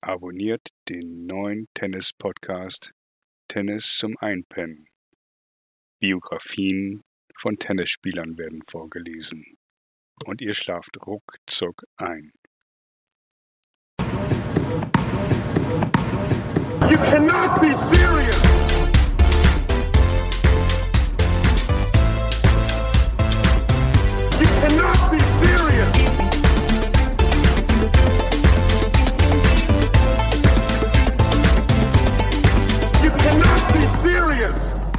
Abonniert den neuen Tennis-Podcast Tennis zum Einpennen. Biografien von Tennisspielern werden vorgelesen und ihr schlaft ruckzuck ein. You cannot be serious! You cannot be serious! You cannot be serious!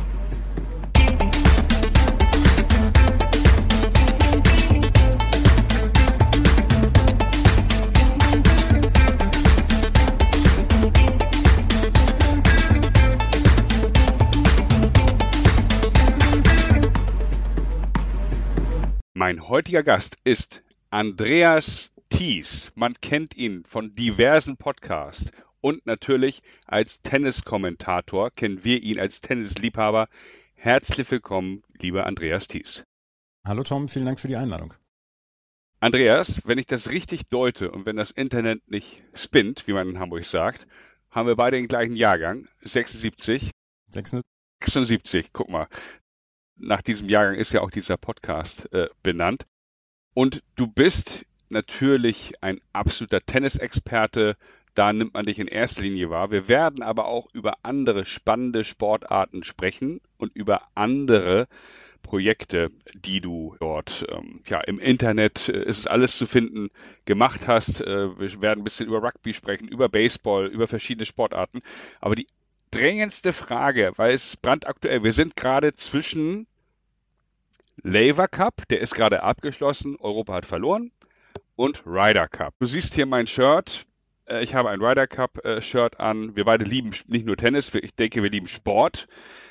Mein heutiger Gast ist Andreas Thies. Man kennt ihn von diversen Podcasts und natürlich als Tenniskommentator kennen wir ihn als Tennisliebhaber. Herzlich willkommen, lieber Andreas Thies. Hallo Tom, vielen Dank für die Einladung. Andreas, wenn ich das richtig deute und wenn das Internet nicht spinnt, wie man in Hamburg sagt, haben wir beide den gleichen Jahrgang, 76. 76, guck mal. Nach diesem Jahrgang ist ja auch dieser Podcast benannt. Und du bist natürlich ein absoluter Tennisexperte. Da nimmt man dich in erster Linie wahr. Wir werden aber auch über andere spannende Sportarten sprechen und über andere Projekte, die du dort im Internet, ist es alles zu finden, gemacht hast. Wir werden ein bisschen über Rugby sprechen, über Baseball, über verschiedene Sportarten. Aber die drängendste Frage, weil es brandaktuell, wir sind gerade zwischen Laver Cup, der ist gerade abgeschlossen, Europa hat verloren, und Ryder Cup. Du siehst hier mein Shirt, ich habe ein Ryder Cup Shirt an, wir beide lieben nicht nur Tennis, ich denke, wir lieben Sport.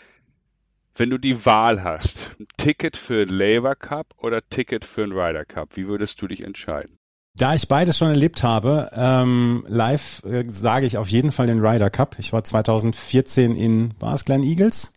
Wenn du die Wahl hast, ein Ticket für den Laver Cup oder Ticket für den Ryder Cup, wie würdest du dich entscheiden? Da ich beides schon erlebt habe, live sage ich auf jeden Fall den Ryder Cup. Ich war 2014 in Glen Eagles.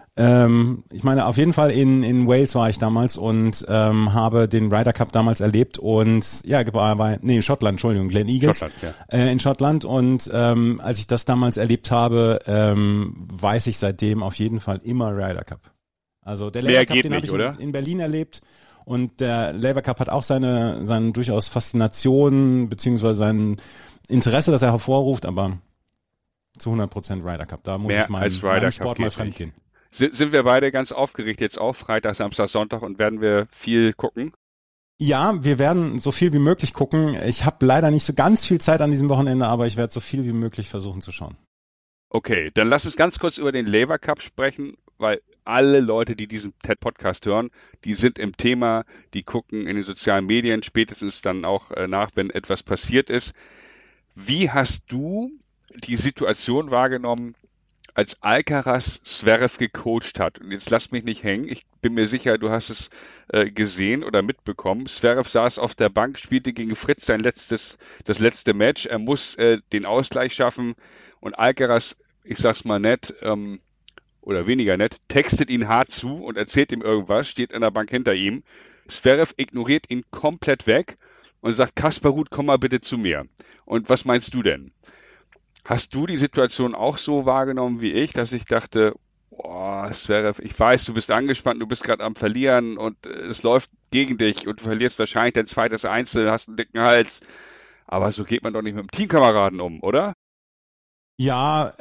Ich meine, auf jeden Fall in Wales war ich damals und habe den Ryder Cup damals erlebt und Schottland, Entschuldigung, Glen Eagles. Schottland, ja. In Schottland und als ich das damals erlebt habe, weiß ich seitdem auf jeden Fall immer Ryder Cup. Also der Laver Cup, den habe ich in Berlin erlebt. Und der Laver Cup hat auch seine durchaus Faszination beziehungsweise sein Interesse, das er hervorruft, aber zu 100% Ryder Cup. Da muss ich meinem Sport mal fremdgehen. Sind wir beide ganz aufgeregt jetzt auch, Freitag, Samstag, Sonntag und werden wir viel gucken? Ja, wir werden so viel wie möglich gucken. Ich habe leider nicht so ganz viel Zeit an diesem Wochenende, aber ich werde so viel wie möglich versuchen zu schauen. Okay, dann lass uns ganz kurz über den Laver Cup sprechen, weil alle Leute, die diesen TED-Podcast hören, die sind im Thema, die gucken in den sozialen Medien, spätestens dann auch nach, wenn etwas passiert ist. Wie hast du die Situation wahrgenommen, als Alcaraz Zverev gecoacht hat? Und jetzt lass mich nicht hängen, ich bin mir sicher, du hast es gesehen oder mitbekommen. Zverev saß auf der Bank, spielte gegen Fritz das letzte Match. Er muss den Ausgleich schaffen und Alcaraz, ich sag's mal nett, oder weniger nett, textet ihn hart zu und erzählt ihm irgendwas, steht in der Bank hinter ihm. Zverev ignoriert ihn komplett weg und sagt, Kaspar Ruud, komm mal bitte zu mir. Und was meinst du denn? Hast du die Situation auch so wahrgenommen wie ich, dass ich dachte, Zverev, ich weiß, du bist angespannt, du bist gerade am Verlieren und es läuft gegen dich und du verlierst wahrscheinlich dein zweites Einzel, hast einen dicken Hals, aber so geht man doch nicht mit dem Teamkameraden um, oder? Ja,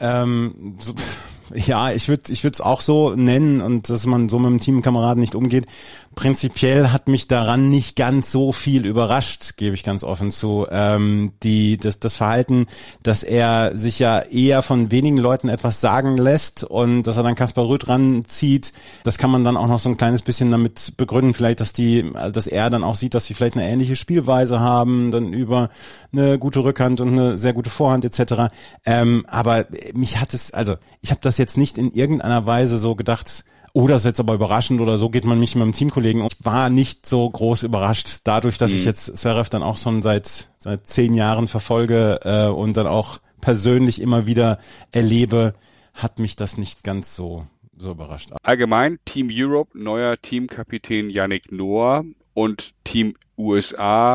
ich würde es auch so nennen und dass man so mit dem Teamkameraden nicht umgeht. Prinzipiell hat mich daran nicht ganz so viel überrascht, gebe ich ganz offen zu. Das Verhalten, dass er sich ja eher von wenigen Leuten etwas sagen lässt und dass er dann Kaspar Ruud ranzieht, das kann man dann auch noch so ein kleines bisschen damit begründen, vielleicht, dass er dann auch sieht, dass sie vielleicht eine ähnliche Spielweise haben, dann über eine gute Rückhand und eine sehr gute Vorhand etc. Aber mich hat es, also ich habe das jetzt nicht in irgendeiner Weise so gedacht, oh, das ist jetzt aber überraschend oder so geht man mich mit meinem Teamkollegen. Ich war nicht so groß überrascht, dadurch, dass ich jetzt Zverev dann auch schon seit 10 Jahren verfolge und dann auch persönlich immer wieder erlebe, hat mich das nicht ganz so überrascht. Allgemein Team Europe, neuer Teamkapitän Yannick Noah und Team USA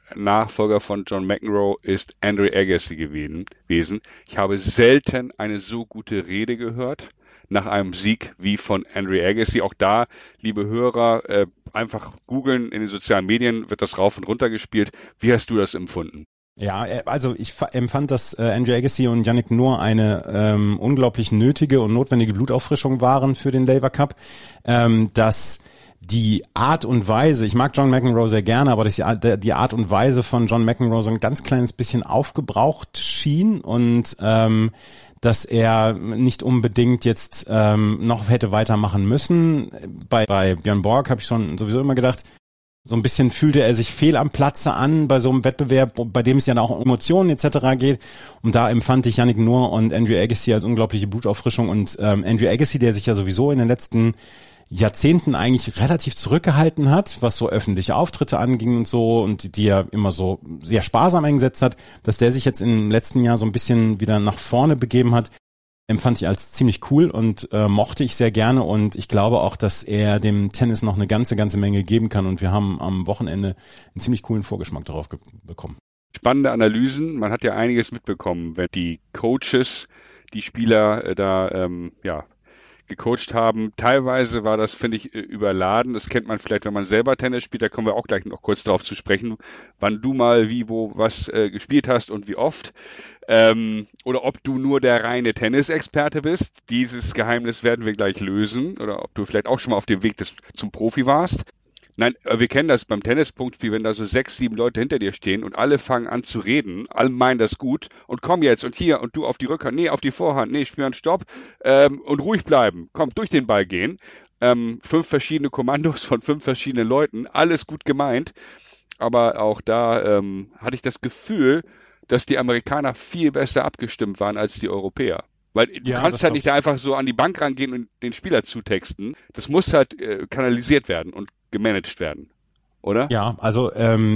Nachfolger von John McEnroe ist Andre Agassi gewesen. Ich habe selten eine so gute Rede gehört nach einem Sieg wie von Andre Agassi. Auch da, liebe Hörer, einfach googeln, in den sozialen Medien wird das rauf und runter gespielt. Wie hast du das empfunden? Ja, also ich empfand, dass Andre Agassi und Yannick Noah eine unglaublich nötige und notwendige Blutauffrischung waren für den Laver Cup. Dass die Art und Weise, ich mag John McEnroe sehr gerne, aber die Art und Weise von John McEnroe so ein ganz kleines bisschen aufgebraucht schien und dass er nicht unbedingt jetzt noch hätte weitermachen müssen. Bei Björn Borg habe ich schon sowieso immer gedacht, so ein bisschen fühlte er sich fehl am Platze an bei so einem Wettbewerb, bei dem es ja auch um Emotionen etc. geht. Und da empfand ich Yannick Noah und Andre Agassi als unglaubliche Blutauffrischung. Und Andre Agassi, der sich ja sowieso in den letzten Jahrzehnten eigentlich relativ zurückgehalten hat, was so öffentliche Auftritte anging und so, und die er immer so sehr sparsam eingesetzt hat, dass der sich jetzt im letzten Jahr so ein bisschen wieder nach vorne begeben hat, empfand ich als ziemlich cool und mochte ich sehr gerne, und ich glaube auch, dass er dem Tennis noch eine ganze Menge geben kann, und wir haben am Wochenende einen ziemlich coolen Vorgeschmack darauf bekommen. Spannende Analysen, man hat ja einiges mitbekommen, wenn die Coaches die Spieler gecoacht haben. Teilweise war das, finde ich, überladen. Das kennt man vielleicht, wenn man selber Tennis spielt. Da kommen wir auch gleich noch kurz drauf zu sprechen, wann du mal wie, wo, was gespielt hast und wie oft. Oder ob du nur der reine Tennisexperte bist. Dieses Geheimnis werden wir gleich lösen. Oder ob du vielleicht auch schon mal auf dem Weg zum Profi warst. Nein, wir kennen das beim Tennispunktspiel, wenn da so 6, 7 Leute hinter dir stehen und alle fangen an zu reden, alle meinen das gut und komm jetzt und hier und du auf die Rückhand, nee, auf die Vorhand, nee, spiel einen Stopp und ruhig bleiben, komm, durch den Ball gehen. 5 verschiedene Kommandos von 5 verschiedenen Leuten, alles gut gemeint, aber auch da hatte ich das Gefühl, dass die Amerikaner viel besser abgestimmt waren als die Europäer. Weil du kannst halt nicht da einfach so an die Bank rangehen und den Spieler zutexten. Das muss halt kanalisiert werden und gemanagt werden, oder? Ja, also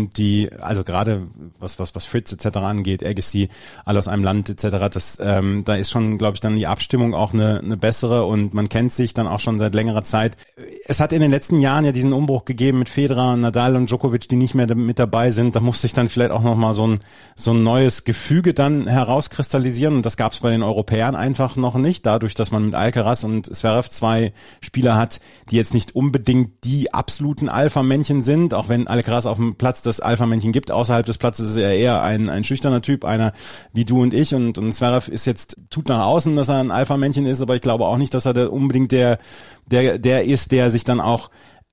gerade was Fritz etc. angeht, Agassi, alle aus einem Land etc., da ist schon, glaube ich, dann die Abstimmung auch eine bessere, und man kennt sich dann auch schon seit längerer Zeit. Es hat in den letzten Jahren ja diesen Umbruch gegeben mit Federer, Nadal und Djokovic, die nicht mehr mit dabei sind. Da muss sich dann vielleicht auch nochmal so ein neues Gefüge dann herauskristallisieren, und das gab es bei den Europäern einfach noch nicht, dadurch, dass man mit Alcaraz und Zverev 2 Spieler hat, die jetzt nicht unbedingt die absoluten Alpha-Männchen sind, auch wenn Alcaraz auf dem Platz das Alpha-Männchen gibt. Außerhalb des Platzes ist er eher ein schüchterner Typ, einer wie du und ich, und Zverev tut nach außen, dass er ein Alpha-Männchen ist, aber ich glaube auch nicht, dass er unbedingt der ist, der sich dann auch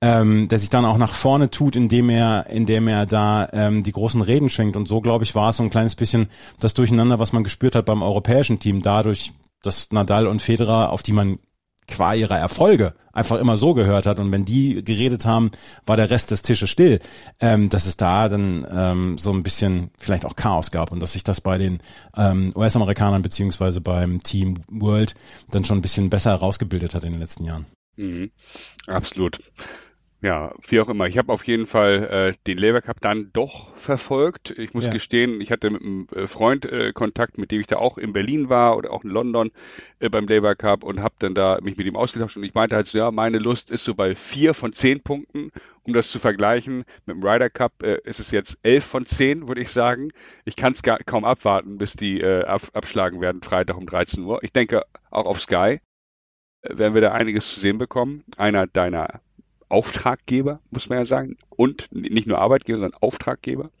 nach vorne tut, indem er da die großen Reden schwenkt. Und so, glaube ich, war es so ein kleines bisschen das Durcheinander, was man gespürt hat beim europäischen Team, dadurch, dass Nadal und Federer, auf die man qua ihrer Erfolge einfach immer so gehört hat, und wenn die geredet haben, war der Rest des Tisches still, dass es da dann so ein bisschen vielleicht auch Chaos gab, und dass sich das bei den US-Amerikanern beziehungsweise beim Team World dann schon ein bisschen besser herausgebildet hat in den letzten Jahren. Mhm. Absolut. Ja, wie auch immer. Ich habe auf jeden Fall den Laver Cup dann doch verfolgt. Ich muss gestehen, ich hatte mit einem Freund Kontakt, mit dem ich da auch in Berlin war oder auch in London beim Laver Cup, und habe dann da mich mit ihm ausgetauscht, und ich meinte halt so, ja, meine Lust ist so bei 4 von 10 Punkten, um das zu vergleichen. Mit dem Ryder Cup ist es jetzt 11 von 10, würde ich sagen. Ich kann es kaum abwarten, bis die abschlagen werden, Freitag um 13 Uhr. Ich denke, auch auf Sky werden wir da einiges zu sehen bekommen. Einer deiner Auftraggeber, muss man ja sagen, und nicht nur Arbeitgeber, sondern Auftraggeber.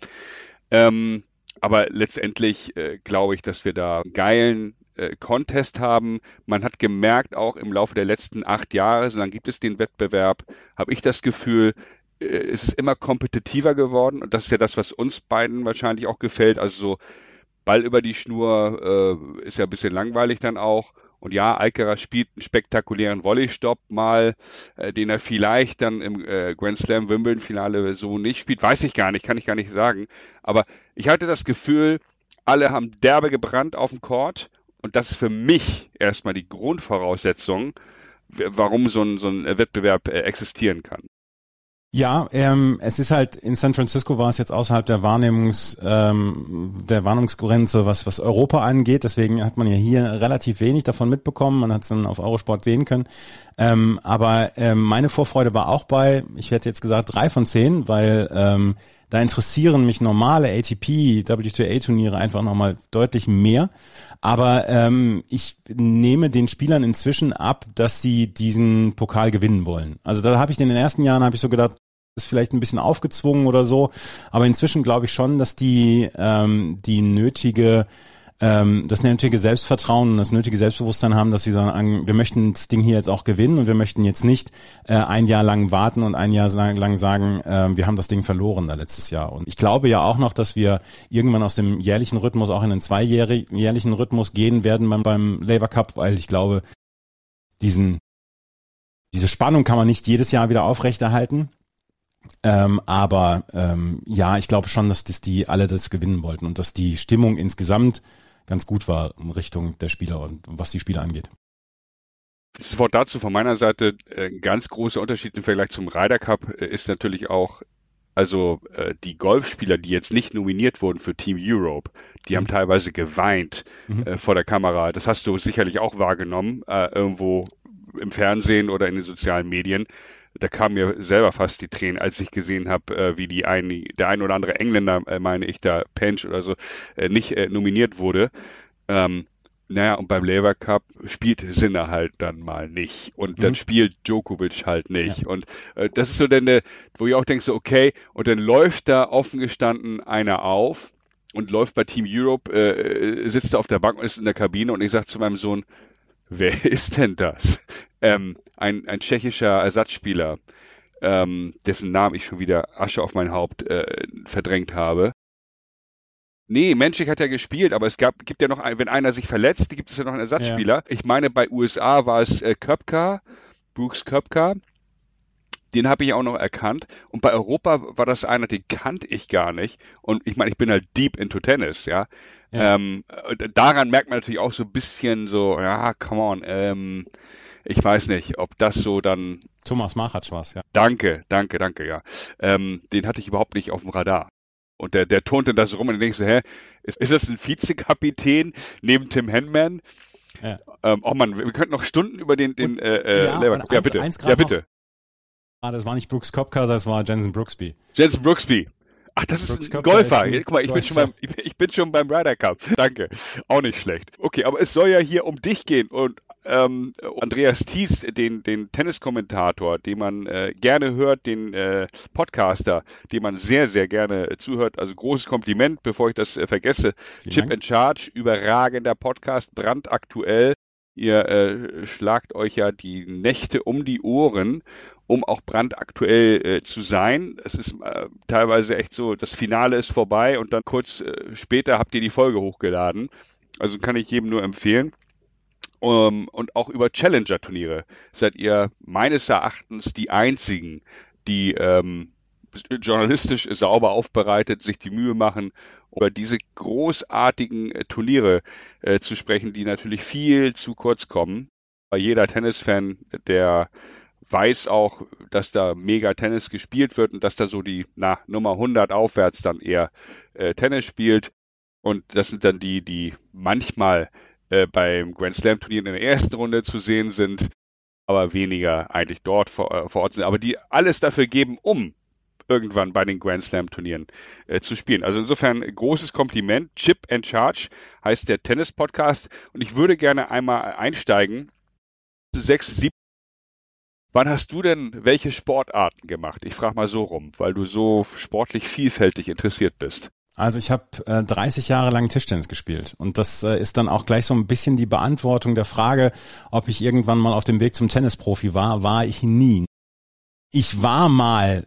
Aber letztendlich glaube ich, dass wir da einen geilen Contest haben. Man hat gemerkt, auch im Laufe der letzten 8 Jahre, so lange gibt es den Wettbewerb, habe ich das Gefühl, es ist immer kompetitiver geworden, und das ist ja das, was uns beiden wahrscheinlich auch gefällt. Also so Ball über die Schnur ist ja ein bisschen langweilig dann auch. Und ja, Alcaraz spielt einen spektakulären Volley-Stopp mal, den er vielleicht dann im Grand Slam Wimbledon-Finale so nicht spielt. Weiß ich gar nicht, kann ich gar nicht sagen. Aber ich hatte das Gefühl, alle haben derbe gebrannt auf dem Court. Und das ist für mich erstmal die Grundvoraussetzung, warum so ein Wettbewerb existieren kann. Ja, es ist halt, in San Francisco war es jetzt außerhalb der Warnungsgrenze, was Europa angeht. Deswegen hat man ja hier relativ wenig davon mitbekommen. Man hat es dann auf Eurosport sehen können. Aber meine Vorfreude war auch bei, ich hätte jetzt gesagt 3 von 10, weil Da interessieren mich normale ATP, WTA-Turniere einfach nochmal deutlich mehr. Aber ich nehme den Spielern inzwischen ab, dass sie diesen Pokal gewinnen wollen. Also da habe ich in den ersten Jahren so gedacht, ist vielleicht ein bisschen aufgezwungen oder so. Aber inzwischen glaube ich schon, dass das nötige Selbstvertrauen und das nötige Selbstbewusstsein haben, dass sie sagen, wir möchten das Ding hier jetzt auch gewinnen und wir möchten jetzt nicht ein Jahr lang warten und ein Jahr lang sagen, wir haben das Ding verloren da letztes Jahr. Und ich glaube ja auch noch, dass wir irgendwann aus dem jährlichen Rhythmus auch in einen zweijährlichen Rhythmus gehen werden beim Laver Cup, weil ich glaube, diese Spannung kann man nicht jedes Jahr wieder aufrechterhalten. Aber ich glaube schon, dass die alle das gewinnen wollten und dass die Stimmung insgesamt ganz gut war in Richtung der Spieler und was die Spieler angeht. Das Wort dazu von meiner Seite, ein ganz großer Unterschied im Vergleich zum Ryder Cup ist natürlich auch, also die Golfspieler, die jetzt nicht nominiert wurden für Team Europe, die haben teilweise geweint vor der Kamera. Das hast du sicherlich auch wahrgenommen, irgendwo im Fernsehen oder in den sozialen Medien. Da kamen mir selber fast die Tränen, als ich gesehen habe, wie der ein oder andere Engländer, meine ich, da Pench oder so, nicht nominiert wurde. Und beim Laver Cup spielt Sinner halt dann mal nicht. Und dann spielt Djokovic halt nicht. Ja. Und das ist so dann, wo ich auch denke, so okay, und dann läuft da offen gestanden einer auf und läuft bei Team Europe, sitzt auf der Bank und ist in der Kabine und ich sage zu meinem Sohn, wer ist denn das? Ein tschechischer Ersatzspieler, dessen Namen ich schon wieder Asche auf mein Haupt verdrängt habe. Nee, Menschik hat ja gespielt, aber gibt ja noch, wenn einer sich verletzt, gibt es ja noch einen Ersatzspieler. Ja. Ich meine, bei USA war es Brooks Koepka. Den habe ich auch noch erkannt. Und bei Europa war das einer, den kannte ich gar nicht. Und ich meine, ich bin halt deep into Tennis, ja. Daran merkt man natürlich auch so ein bisschen so, ja, come on, ich weiß nicht, ob das so dann... Thomas Machatsch war's, ja. Danke, ja. Den hatte ich überhaupt nicht auf dem Radar. Und der turnte das rum und dann denkst du, ist das ein Vizekapitän neben Tim Henman? Ja. Oh Mann, wir könnten noch Stunden über den Laver. Ja, bitte. Ja, bitte. Das war nicht Brooks Koepka, das war Jenson Brooksby. Jenson Brooksby. Ach, das ist ein Golfer. Guck mal, ich bin schon beim Ryder Cup. Danke. Auch nicht schlecht. Okay, aber es soll ja hier um dich gehen und Andreas Thies, den Tenniskommentator, den man gerne hört, den Podcaster, den man sehr, sehr gerne zuhört. Also großes Kompliment, bevor ich das vergesse. Chip and Charge, überragender Podcast, brandaktuell. Ihr schlagt euch ja die Nächte um die Ohren, um auch brandaktuell zu sein. Es ist teilweise echt so, das Finale ist vorbei und dann kurz später habt ihr die Folge hochgeladen. Also kann ich jedem nur empfehlen. Und auch über Challenger-Turniere seid ihr meines Erachtens die einzigen, die journalistisch sauber aufbereitet, sich die Mühe machen, über diese großartigen Turniere zu sprechen, die natürlich viel zu kurz kommen. Jeder Tennisfan, der weiß auch, dass da mega Tennis gespielt wird und dass da so die Nummer 100 aufwärts dann eher Tennis spielt. Und das sind dann die manchmal beim Grand Slam Turnier in der ersten Runde zu sehen sind, aber weniger eigentlich dort vor Ort sind, aber die alles dafür geben, um irgendwann bei den Grand Slam Turnieren zu spielen. Also insofern großes Kompliment. Chip and Charge heißt der Tennis-Podcast und ich würde gerne einmal einsteigen. 6, 7. Wann hast du denn welche Sportarten gemacht? Ich frage mal so rum, weil du so sportlich vielfältig interessiert bist. Also ich habe 30 Jahre lang Tischtennis gespielt und das ist dann auch gleich so ein bisschen die Beantwortung der Frage, ob ich irgendwann mal auf dem Weg zum Tennisprofi war ich nie. Ich war mal,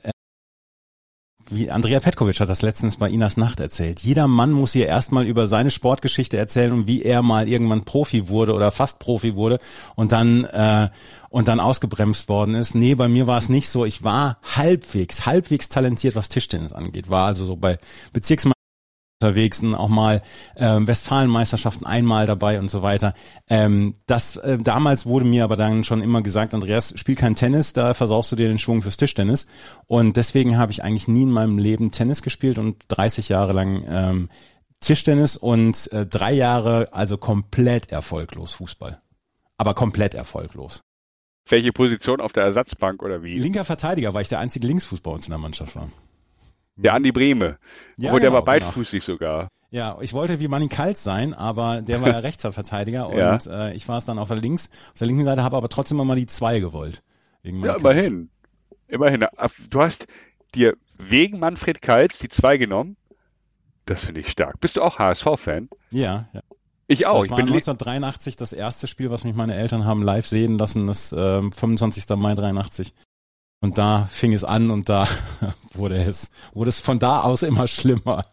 wie Andrea Petkovic hat das letztens bei Inas Nacht erzählt, jeder Mann muss hier erstmal über seine Sportgeschichte erzählen und wie er mal irgendwann Profi wurde oder fast Profi wurde und dann ausgebremst worden ist. Nee, bei mir war es nicht so. Ich war halbwegs talentiert, was Tischtennis angeht. War also so bei Bezirksmeisterschaften unterwegs und auch mal Westfalenmeisterschaften einmal dabei und so weiter. Damals wurde mir aber dann schon immer gesagt, Andreas, spiel kein Tennis, da versaust du dir den Schwung fürs Tischtennis. Und deswegen habe ich eigentlich nie in meinem Leben Tennis gespielt und 30 Jahre lang Tischtennis und 3 Jahre also komplett erfolglos Fußball. Aber komplett erfolglos. Welche Position auf der Ersatzbank oder wie? Linker Verteidiger, weil ich der einzige Linksfuß bei uns in der Mannschaft war. Der Andi Brehme. Ja, Obwohl, der genau, war beidfüßig sogar. Ja, ich wollte wie Manny Kalt sein, aber der war ja Rechtsverteidiger und ich war es dann auf der linken Seite, habe aber trotzdem immer die 2 gewollt. Wegen Manny Kalt. Immerhin. Du hast dir wegen Manfred Kals die 2 genommen. Das finde ich stark. Bist du auch HSV-Fan? Ja. Ich auch. Das war 1983 das erste Spiel, was mich meine Eltern haben live sehen lassen, das 25. Mai 83. Und da fing es an und da wurde es von da aus immer schlimmer.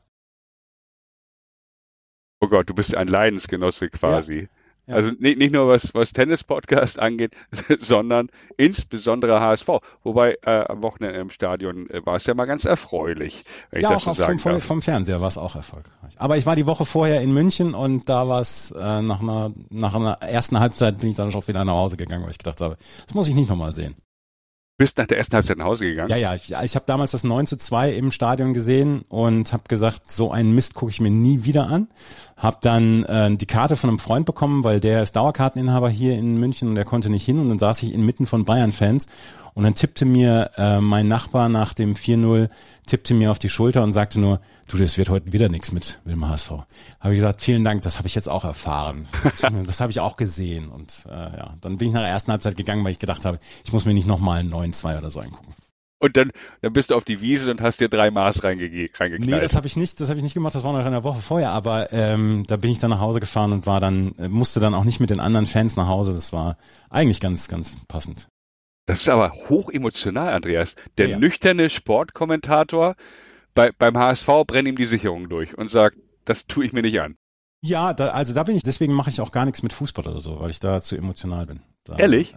Oh Gott, du bist ein Leidensgenosse quasi. Ja. Also nicht nur was Tennis-Podcast angeht, sondern insbesondere HSV. Wobei am Wochenende im Stadion war es ja mal ganz erfreulich, wenn ich das so sagen darf. Vom Fernseher war es auch erfolgreich. Aber ich war die Woche vorher in München und da war es nach einer ersten Halbzeit bin ich dann schon wieder nach Hause gegangen, weil ich gedacht habe, das muss ich nicht nochmal sehen. Bist nach der ersten Halbzeit nach Hause gegangen? Ja, ich habe damals das 9:2 im Stadion gesehen und habe gesagt, so einen Mist gucke ich mir nie wieder an. Hab dann die Karte von einem Freund bekommen, weil der ist Dauerkarteninhaber hier in München und der konnte nicht hin und dann saß ich inmitten von Bayern-Fans und dann tippte mir mein Nachbar nach dem 4:0, tippte mir auf die Schulter und sagte nur, du, das wird heute wieder nichts mit dem HSV. Habe ich gesagt, vielen Dank, das habe ich jetzt auch erfahren. Das habe ich auch gesehen und dann bin ich nach der ersten Halbzeit gegangen, weil ich gedacht habe, ich muss mir nicht nochmal einen 9:2 oder so angucken. Und dann bist du auf die Wiese und hast dir 3 Maß reingeknallt. Nee, das habe ich nicht gemacht, das war noch in der Woche vorher, aber da bin ich dann nach Hause gefahren und musste dann auch nicht mit den anderen Fans nach Hause, das war eigentlich ganz, ganz passend. Das ist aber hochemotional, Andreas. Der nüchterne Sportkommentator beim HSV brennt ihm die Sicherung durch und sagt, das tue ich mir nicht an. Ja, deswegen mache ich auch gar nichts mit Fußball oder so, weil ich da zu emotional bin. Ehrlich?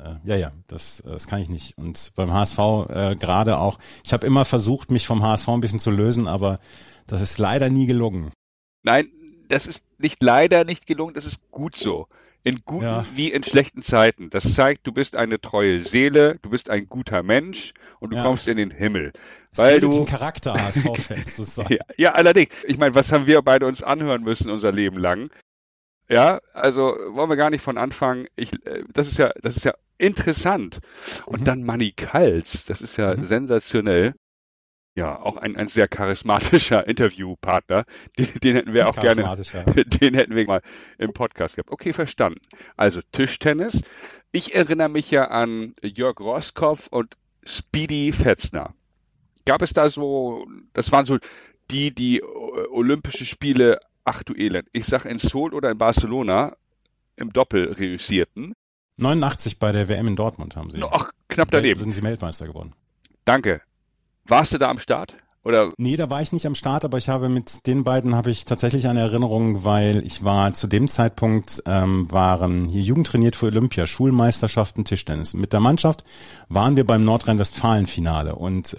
Das kann ich nicht. Und beim HSV gerade auch, ich habe immer versucht, mich vom HSV ein bisschen zu lösen, aber das ist leider nie gelungen. Nein, das ist leider nicht gelungen, das ist gut so. In guten wie in schlechten Zeiten. Das zeigt, du bist eine treue Seele, du bist ein guter Mensch und du kommst in den Himmel. Weil du den Charakter HSV-Fans zu sein. Ja, allerdings. Ich meine, was haben wir beide uns anhören müssen unser Leben lang? Ja, also wollen wir gar nicht von anfangen. Das ist ja interessant. Und dann Manny Kals, das ist ja sensationell. Ja, auch ein sehr charismatischer Interviewpartner. Den hätten wir auch gerne, den hätten wir mal im Podcast gehabt. Okay, verstanden. Also Tischtennis. Ich erinnere mich ja an Jörg Roßkopf und Speedy Fetzner. Gab es da so, das waren so die Olympische Spiele, ach du Elend, ich sag in Seoul oder in Barcelona im Doppel reüssierten. 89 bei der WM in Dortmund haben sie. Ach, knapp daneben. Sind sie Weltmeister geworden. Danke. Warst du da am Start? Oder? Nee, da war ich nicht am Start, aber mit den beiden habe ich tatsächlich eine Erinnerung, weil ich war zu dem Zeitpunkt, waren hier jugendtrainiert für Olympia, Schulmeisterschaften, Tischtennis. Mit der Mannschaft waren wir beim Nordrhein-Westfalen-Finale und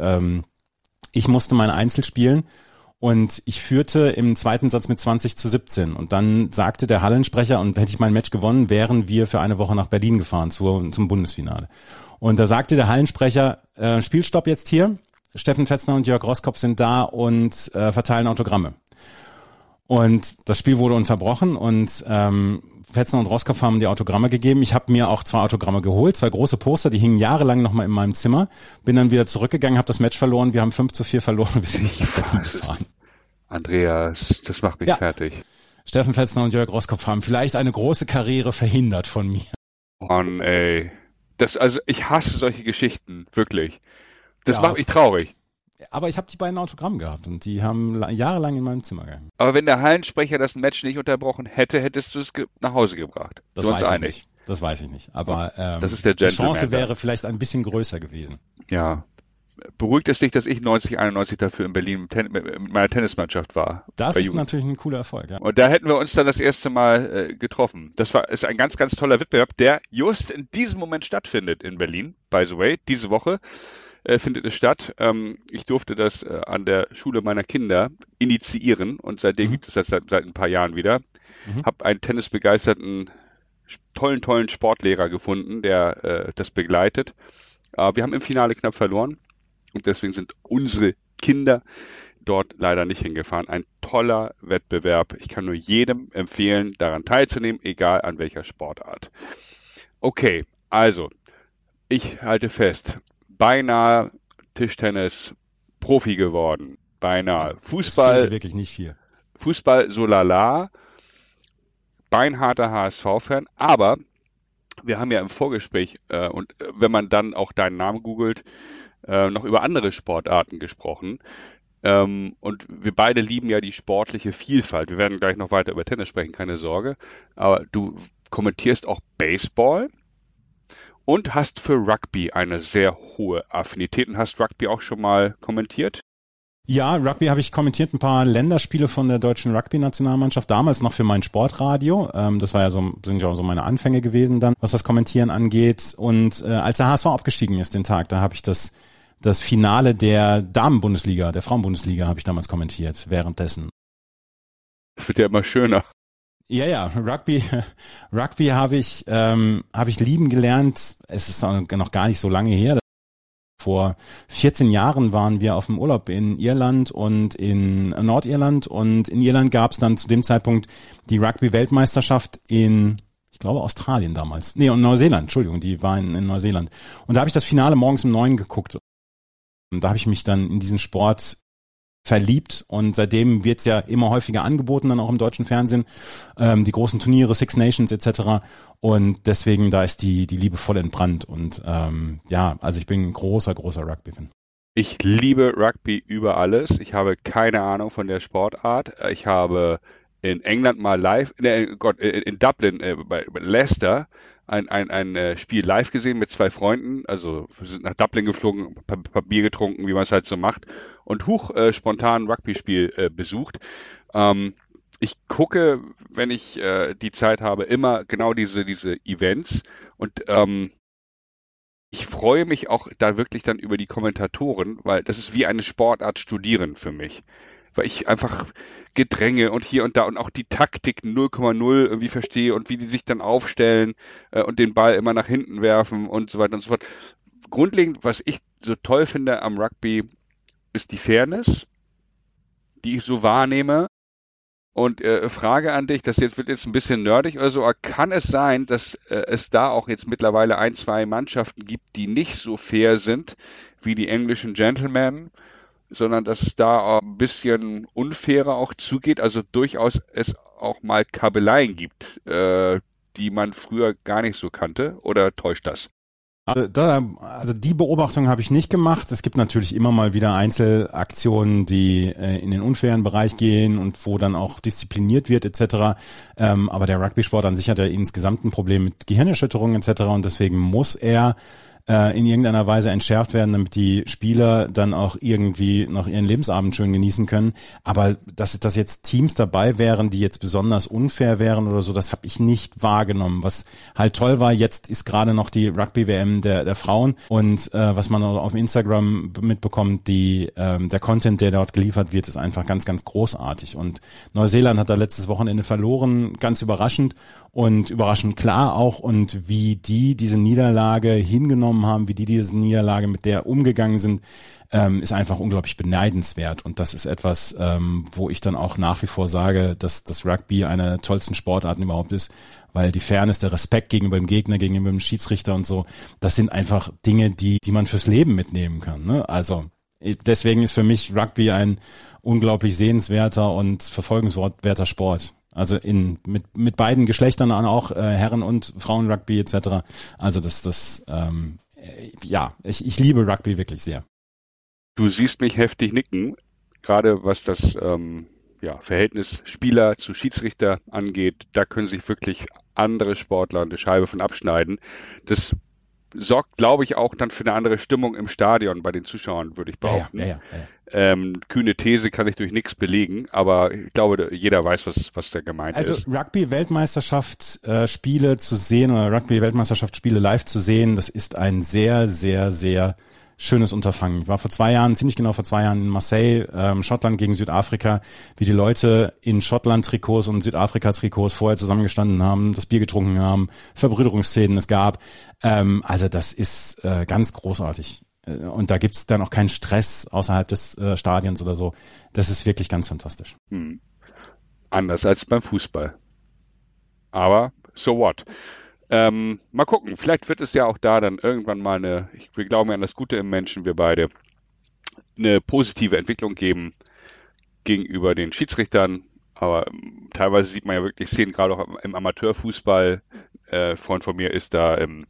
ich musste mein Einzel spielen und ich führte im zweiten Satz mit 20:17 und dann sagte der Hallensprecher, und hätte ich mein Match gewonnen, wären wir für eine Woche nach Berlin gefahren zum Bundesfinale. Und da sagte der Hallensprecher, Spielstopp jetzt hier. Steffen Fetzner und Jörg Roßkopf sind da und verteilen Autogramme. Und das Spiel wurde unterbrochen und Fetzner und Roßkopf haben die Autogramme gegeben. Ich habe mir auch 2 Autogramme geholt, 2 große Poster, die hingen jahrelang nochmal in meinem Zimmer. Bin dann wieder zurückgegangen, habe das Match verloren. Wir haben 5:4 verloren und wir sind nicht nach Berlin gefahren. Andreas, das macht mich fertig. Steffen Fetzner und Jörg Roßkopf haben vielleicht eine große Karriere verhindert von mir. Mann, ey. Also ich hasse solche Geschichten, wirklich. Das macht mich traurig. Aber ich habe die beiden Autogramme gehabt und die haben jahrelang in meinem Zimmer gehangen. Aber wenn der Hallensprecher das Match nicht unterbrochen hätte, hättest du es nach Hause gebracht. Das weiß ich nicht. Aber das ist der die Chance wäre vielleicht ein bisschen größer gewesen. Ja. Beruhigt es dich, dass ich 91 dafür in Berlin mit meiner Tennismannschaft war? Das ist natürlich ein cooler Erfolg, ja. Und da hätten wir uns dann das erste Mal getroffen. Ist ein ganz, ganz toller Wettbewerb, der just in diesem Moment stattfindet in Berlin, by the way. Diese Woche findet es statt. Ich durfte das an der Schule meiner Kinder initiieren und seitdem gibt es das seit ein paar Jahren wieder. Habe einen tennisbegeisterten, tollen Sportlehrer gefunden, der das begleitet. Wir haben im Finale knapp verloren und deswegen sind unsere Kinder dort leider nicht hingefahren. Ein toller Wettbewerb. Ich kann nur jedem empfehlen, daran teilzunehmen, egal an welcher Sportart. Okay, also ich halte fest, beinahe Tischtennis Profi geworden. Beinahe. Also, Fußball, wirklich nicht viel. Fußball so lala, beinharter HSV-Fan, aber wir haben ja im Vorgespräch und wenn man dann auch deinen Namen googelt, noch über andere Sportarten gesprochen. Und wir beide lieben ja die sportliche Vielfalt. Wir werden gleich noch weiter über Tennis sprechen, keine Sorge. Aber du kommentierst auch Baseball und hast für Rugby eine sehr hohe Affinität und hast Rugby auch schon mal kommentiert? Ja, Rugby habe ich kommentiert, ein paar Länderspiele von der deutschen Rugby-Nationalmannschaft, damals noch für mein Sportradio. Das war ja sind ja so meine Anfänge gewesen dann, was das Kommentieren angeht. Und als der HSV abgestiegen ist, den Tag, da habe ich das Finale der Damen-Bundesliga, der Frauen-Bundesliga habe ich damals kommentiert, währenddessen. Das wird ja immer schöner. Ja, Rugby habe ich lieben gelernt. Es ist noch gar nicht so lange her. Vor 14 Jahren waren wir auf dem Urlaub in Irland und in Nordirland und in Irland gab es dann zu dem Zeitpunkt die Rugby-Weltmeisterschaft in, ich glaube, Australien damals. Nee, und Neuseeland, Entschuldigung, die war in Neuseeland. Und da habe ich das Finale morgens um 9 geguckt. Und da habe ich mich dann in diesen Sport verliebt und seitdem wird's ja immer häufiger angeboten, dann auch im deutschen Fernsehen, die großen Turniere, Six Nations etc. Und deswegen, da ist die Liebe voll entbrannt und also ich bin ein großer Rugby-Fan. Ich liebe Rugby über alles. Ich habe keine Ahnung von der Sportart. Ich habe in England mal in Dublin bei Leicester ein Spiel live gesehen mit 2 Freunden. Also wir sind nach Dublin geflogen, ein paar Bier getrunken, wie man es halt so macht. Und spontan ein Rugby-Spiel besucht. Ich gucke, wenn ich die Zeit habe, immer genau diese Events. Und ich freue mich auch da wirklich dann über die Kommentatoren, weil das ist wie eine Sportart Studieren für mich. Weil ich einfach Gedränge und hier und da und auch die Taktik 0,0 irgendwie verstehe und wie die sich dann aufstellen und den Ball immer nach hinten werfen und so weiter und so fort. Grundlegend, was ich so toll finde am Rugby, ist die Fairness, die ich so wahrnehme. Und Frage an dich, das wird jetzt ein bisschen nerdig oder so, aber kann es sein, dass es da auch jetzt mittlerweile 1, 2 Mannschaften gibt, die nicht so fair sind wie die englischen Gentlemen, sondern dass es da ein bisschen unfairer auch zugeht, also durchaus es auch mal Kabeleien gibt, die man früher gar nicht so kannte, oder täuscht das? Also die Beobachtung habe ich nicht gemacht. Es gibt natürlich immer mal wieder Einzelaktionen, die in den unfairen Bereich gehen und wo dann auch diszipliniert wird etc. Aber der Rugby-Sport an sich hat ja insgesamt ein Problem mit Gehirnerschütterungen etc. Und deswegen muss er in irgendeiner Weise entschärft werden, damit die Spieler dann auch irgendwie noch ihren Lebensabend schön genießen können. Aber dass jetzt Teams dabei wären, die jetzt besonders unfair wären oder so, das habe ich nicht wahrgenommen. Was halt toll war, jetzt ist gerade noch die Rugby-WM der Frauen und was man auch auf Instagram mitbekommt, der Content, der dort geliefert wird, ist einfach ganz, ganz großartig. Und Neuseeland hat da letztes Wochenende verloren, ganz überraschend und überraschend klar auch, und wie die diese Niederlage hingenommen haben, wie die diese Niederlage mit der umgegangen sind, ist einfach unglaublich beneidenswert. Und das ist etwas, wo ich dann auch nach wie vor sage, dass das Rugby eine der tollsten Sportarten überhaupt ist, weil die Fairness, der Respekt gegenüber dem Gegner, gegenüber dem Schiedsrichter und so, das sind einfach Dinge, die man fürs Leben mitnehmen kann, ne? Also deswegen ist für mich Rugby ein unglaublich sehenswerter und verfolgenswerter Sport. Also mit beiden Geschlechtern auch, Herren- und Frauen-Rugby etc. Also ich liebe Rugby wirklich sehr. Du siehst mich heftig nicken, gerade was das Verhältnis Spieler zu Schiedsrichter angeht. Da können sich wirklich andere Sportler eine Scheibe von abschneiden. Das sorgt, glaube ich, auch dann für eine andere Stimmung im Stadion bei den Zuschauern, würde ich behaupten. Ja. Kühne These kann ich durch nichts belegen, aber ich glaube, jeder weiß, was da gemeint ist. Also Rugby-Weltmeisterschaft Spiele zu sehen oder Rugby-Weltmeisterschaft Spiele live zu sehen, das ist ein sehr, sehr, sehr schönes Unterfangen. Ich war ziemlich genau vor 2 Jahren in Marseille, Schottland gegen Südafrika, wie die Leute in Schottland-Trikots und Südafrika-Trikots vorher zusammengestanden haben, das Bier getrunken haben, Verbrüderungsszenen es gab. Also das ist ganz großartig. Und da gibt's dann auch keinen Stress außerhalb des Stadions oder so. Das ist wirklich ganz fantastisch. Anders als beim Fußball. Aber so what? Mal gucken, vielleicht wird es ja auch da dann irgendwann mal wir glauben ja an das Gute im Menschen, wir beide, eine positive Entwicklung geben. gegenüber den Schiedsrichtern. Aber teilweise sieht man ja wirklich Szenen, gerade auch im Amateurfußball. Freund von mir ist da im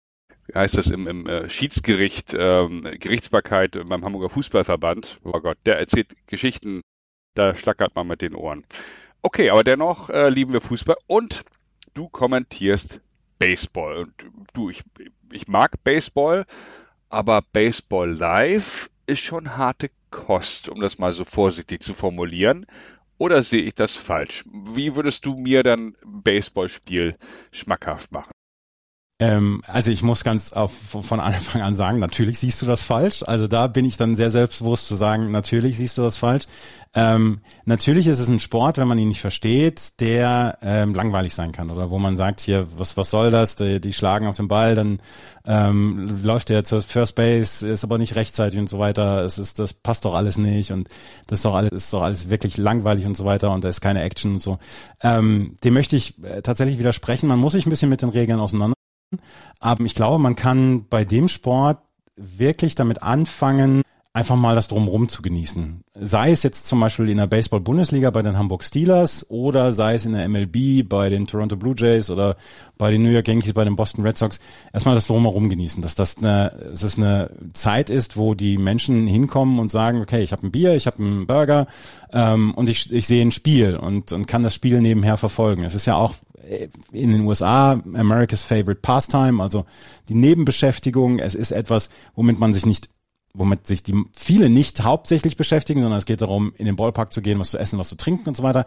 Schiedsgericht, Gerichtsbarkeit beim Hamburger Fußballverband. Oh Gott, der erzählt Geschichten, da schlackert man mit den Ohren. Okay, aber dennoch lieben wir Fußball und du kommentierst Baseball. Und du, ich mag Baseball, aber Baseball live ist schon harte Kost, um das mal so vorsichtig zu formulieren. Oder sehe ich das falsch? Wie würdest du mir dann Baseballspiel schmackhaft machen? Also ich muss von Anfang an sagen, natürlich siehst du das falsch. Also da bin ich dann sehr selbstbewusst zu sagen, natürlich siehst du das falsch. Natürlich ist es ein Sport, wenn man ihn nicht versteht, der langweilig sein kann oder wo man sagt, hier, was soll das? Die schlagen auf den Ball, dann läuft der zur First Base, ist aber nicht rechtzeitig und so weiter. Das passt doch alles nicht und das ist doch alles wirklich langweilig und so weiter und da ist keine Action und so. Dem möchte ich tatsächlich widersprechen. Man muss sich ein bisschen mit den Regeln auseinandersetzen. Aber ich glaube, man kann bei dem Sport wirklich damit anfangen, einfach mal das Drumherum zu genießen. Sei es jetzt zum Beispiel in der Baseball-Bundesliga bei den Hamburg Steelers oder sei es in der MLB bei den Toronto Blue Jays oder bei den New York Yankees, bei den Boston Red Sox. Erstmal das Drumherum genießen, dass es eine Zeit ist, wo die Menschen hinkommen und sagen, okay, ich habe ein Bier, ich habe einen Burger und ich sehe ein Spiel und kann das Spiel nebenher verfolgen. Es ist ja auch in den USA America's Favorite Pastime, also die Nebenbeschäftigung. Es ist etwas, womit sich die viele nicht hauptsächlich beschäftigen, sondern es geht darum, in den Ballpark zu gehen, was zu essen, was zu trinken und so weiter.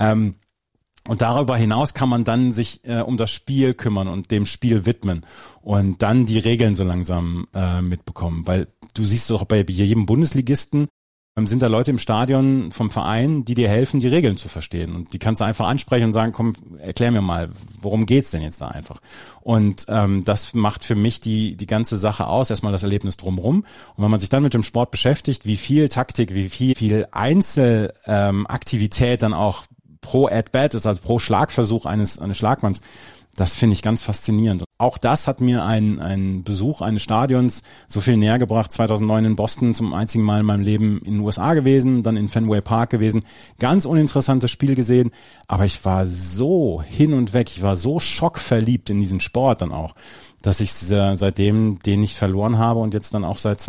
Und darüber hinaus kann man dann sich um das Spiel kümmern und dem Spiel widmen und dann die Regeln so langsam mitbekommen. Weil du siehst doch bei jedem Bundesligisten, sind da Leute im Stadion vom Verein, die dir helfen, die Regeln zu verstehen. Und die kannst du einfach ansprechen und sagen, komm, erklär mir mal, worum geht's denn jetzt da einfach? Und das macht für mich die ganze Sache aus, erstmal das Erlebnis drumherum. Und wenn man sich dann mit dem Sport beschäftigt, wie viel Taktik, wie viel Einzelaktivität dann auch pro At-Bat ist, also pro Schlagversuch eines Schlagmanns, das finde ich ganz faszinierend. Auch das hat mir ein Besuch eines Stadions so viel näher gebracht. 2009 in Boston, zum einzigen Mal in meinem Leben in den USA gewesen, dann in Fenway Park gewesen. Ganz uninteressantes Spiel gesehen, aber ich war so hin und weg, ich war so schockverliebt in diesen Sport dann auch, dass ich seitdem den nicht verloren habe und jetzt dann auch seit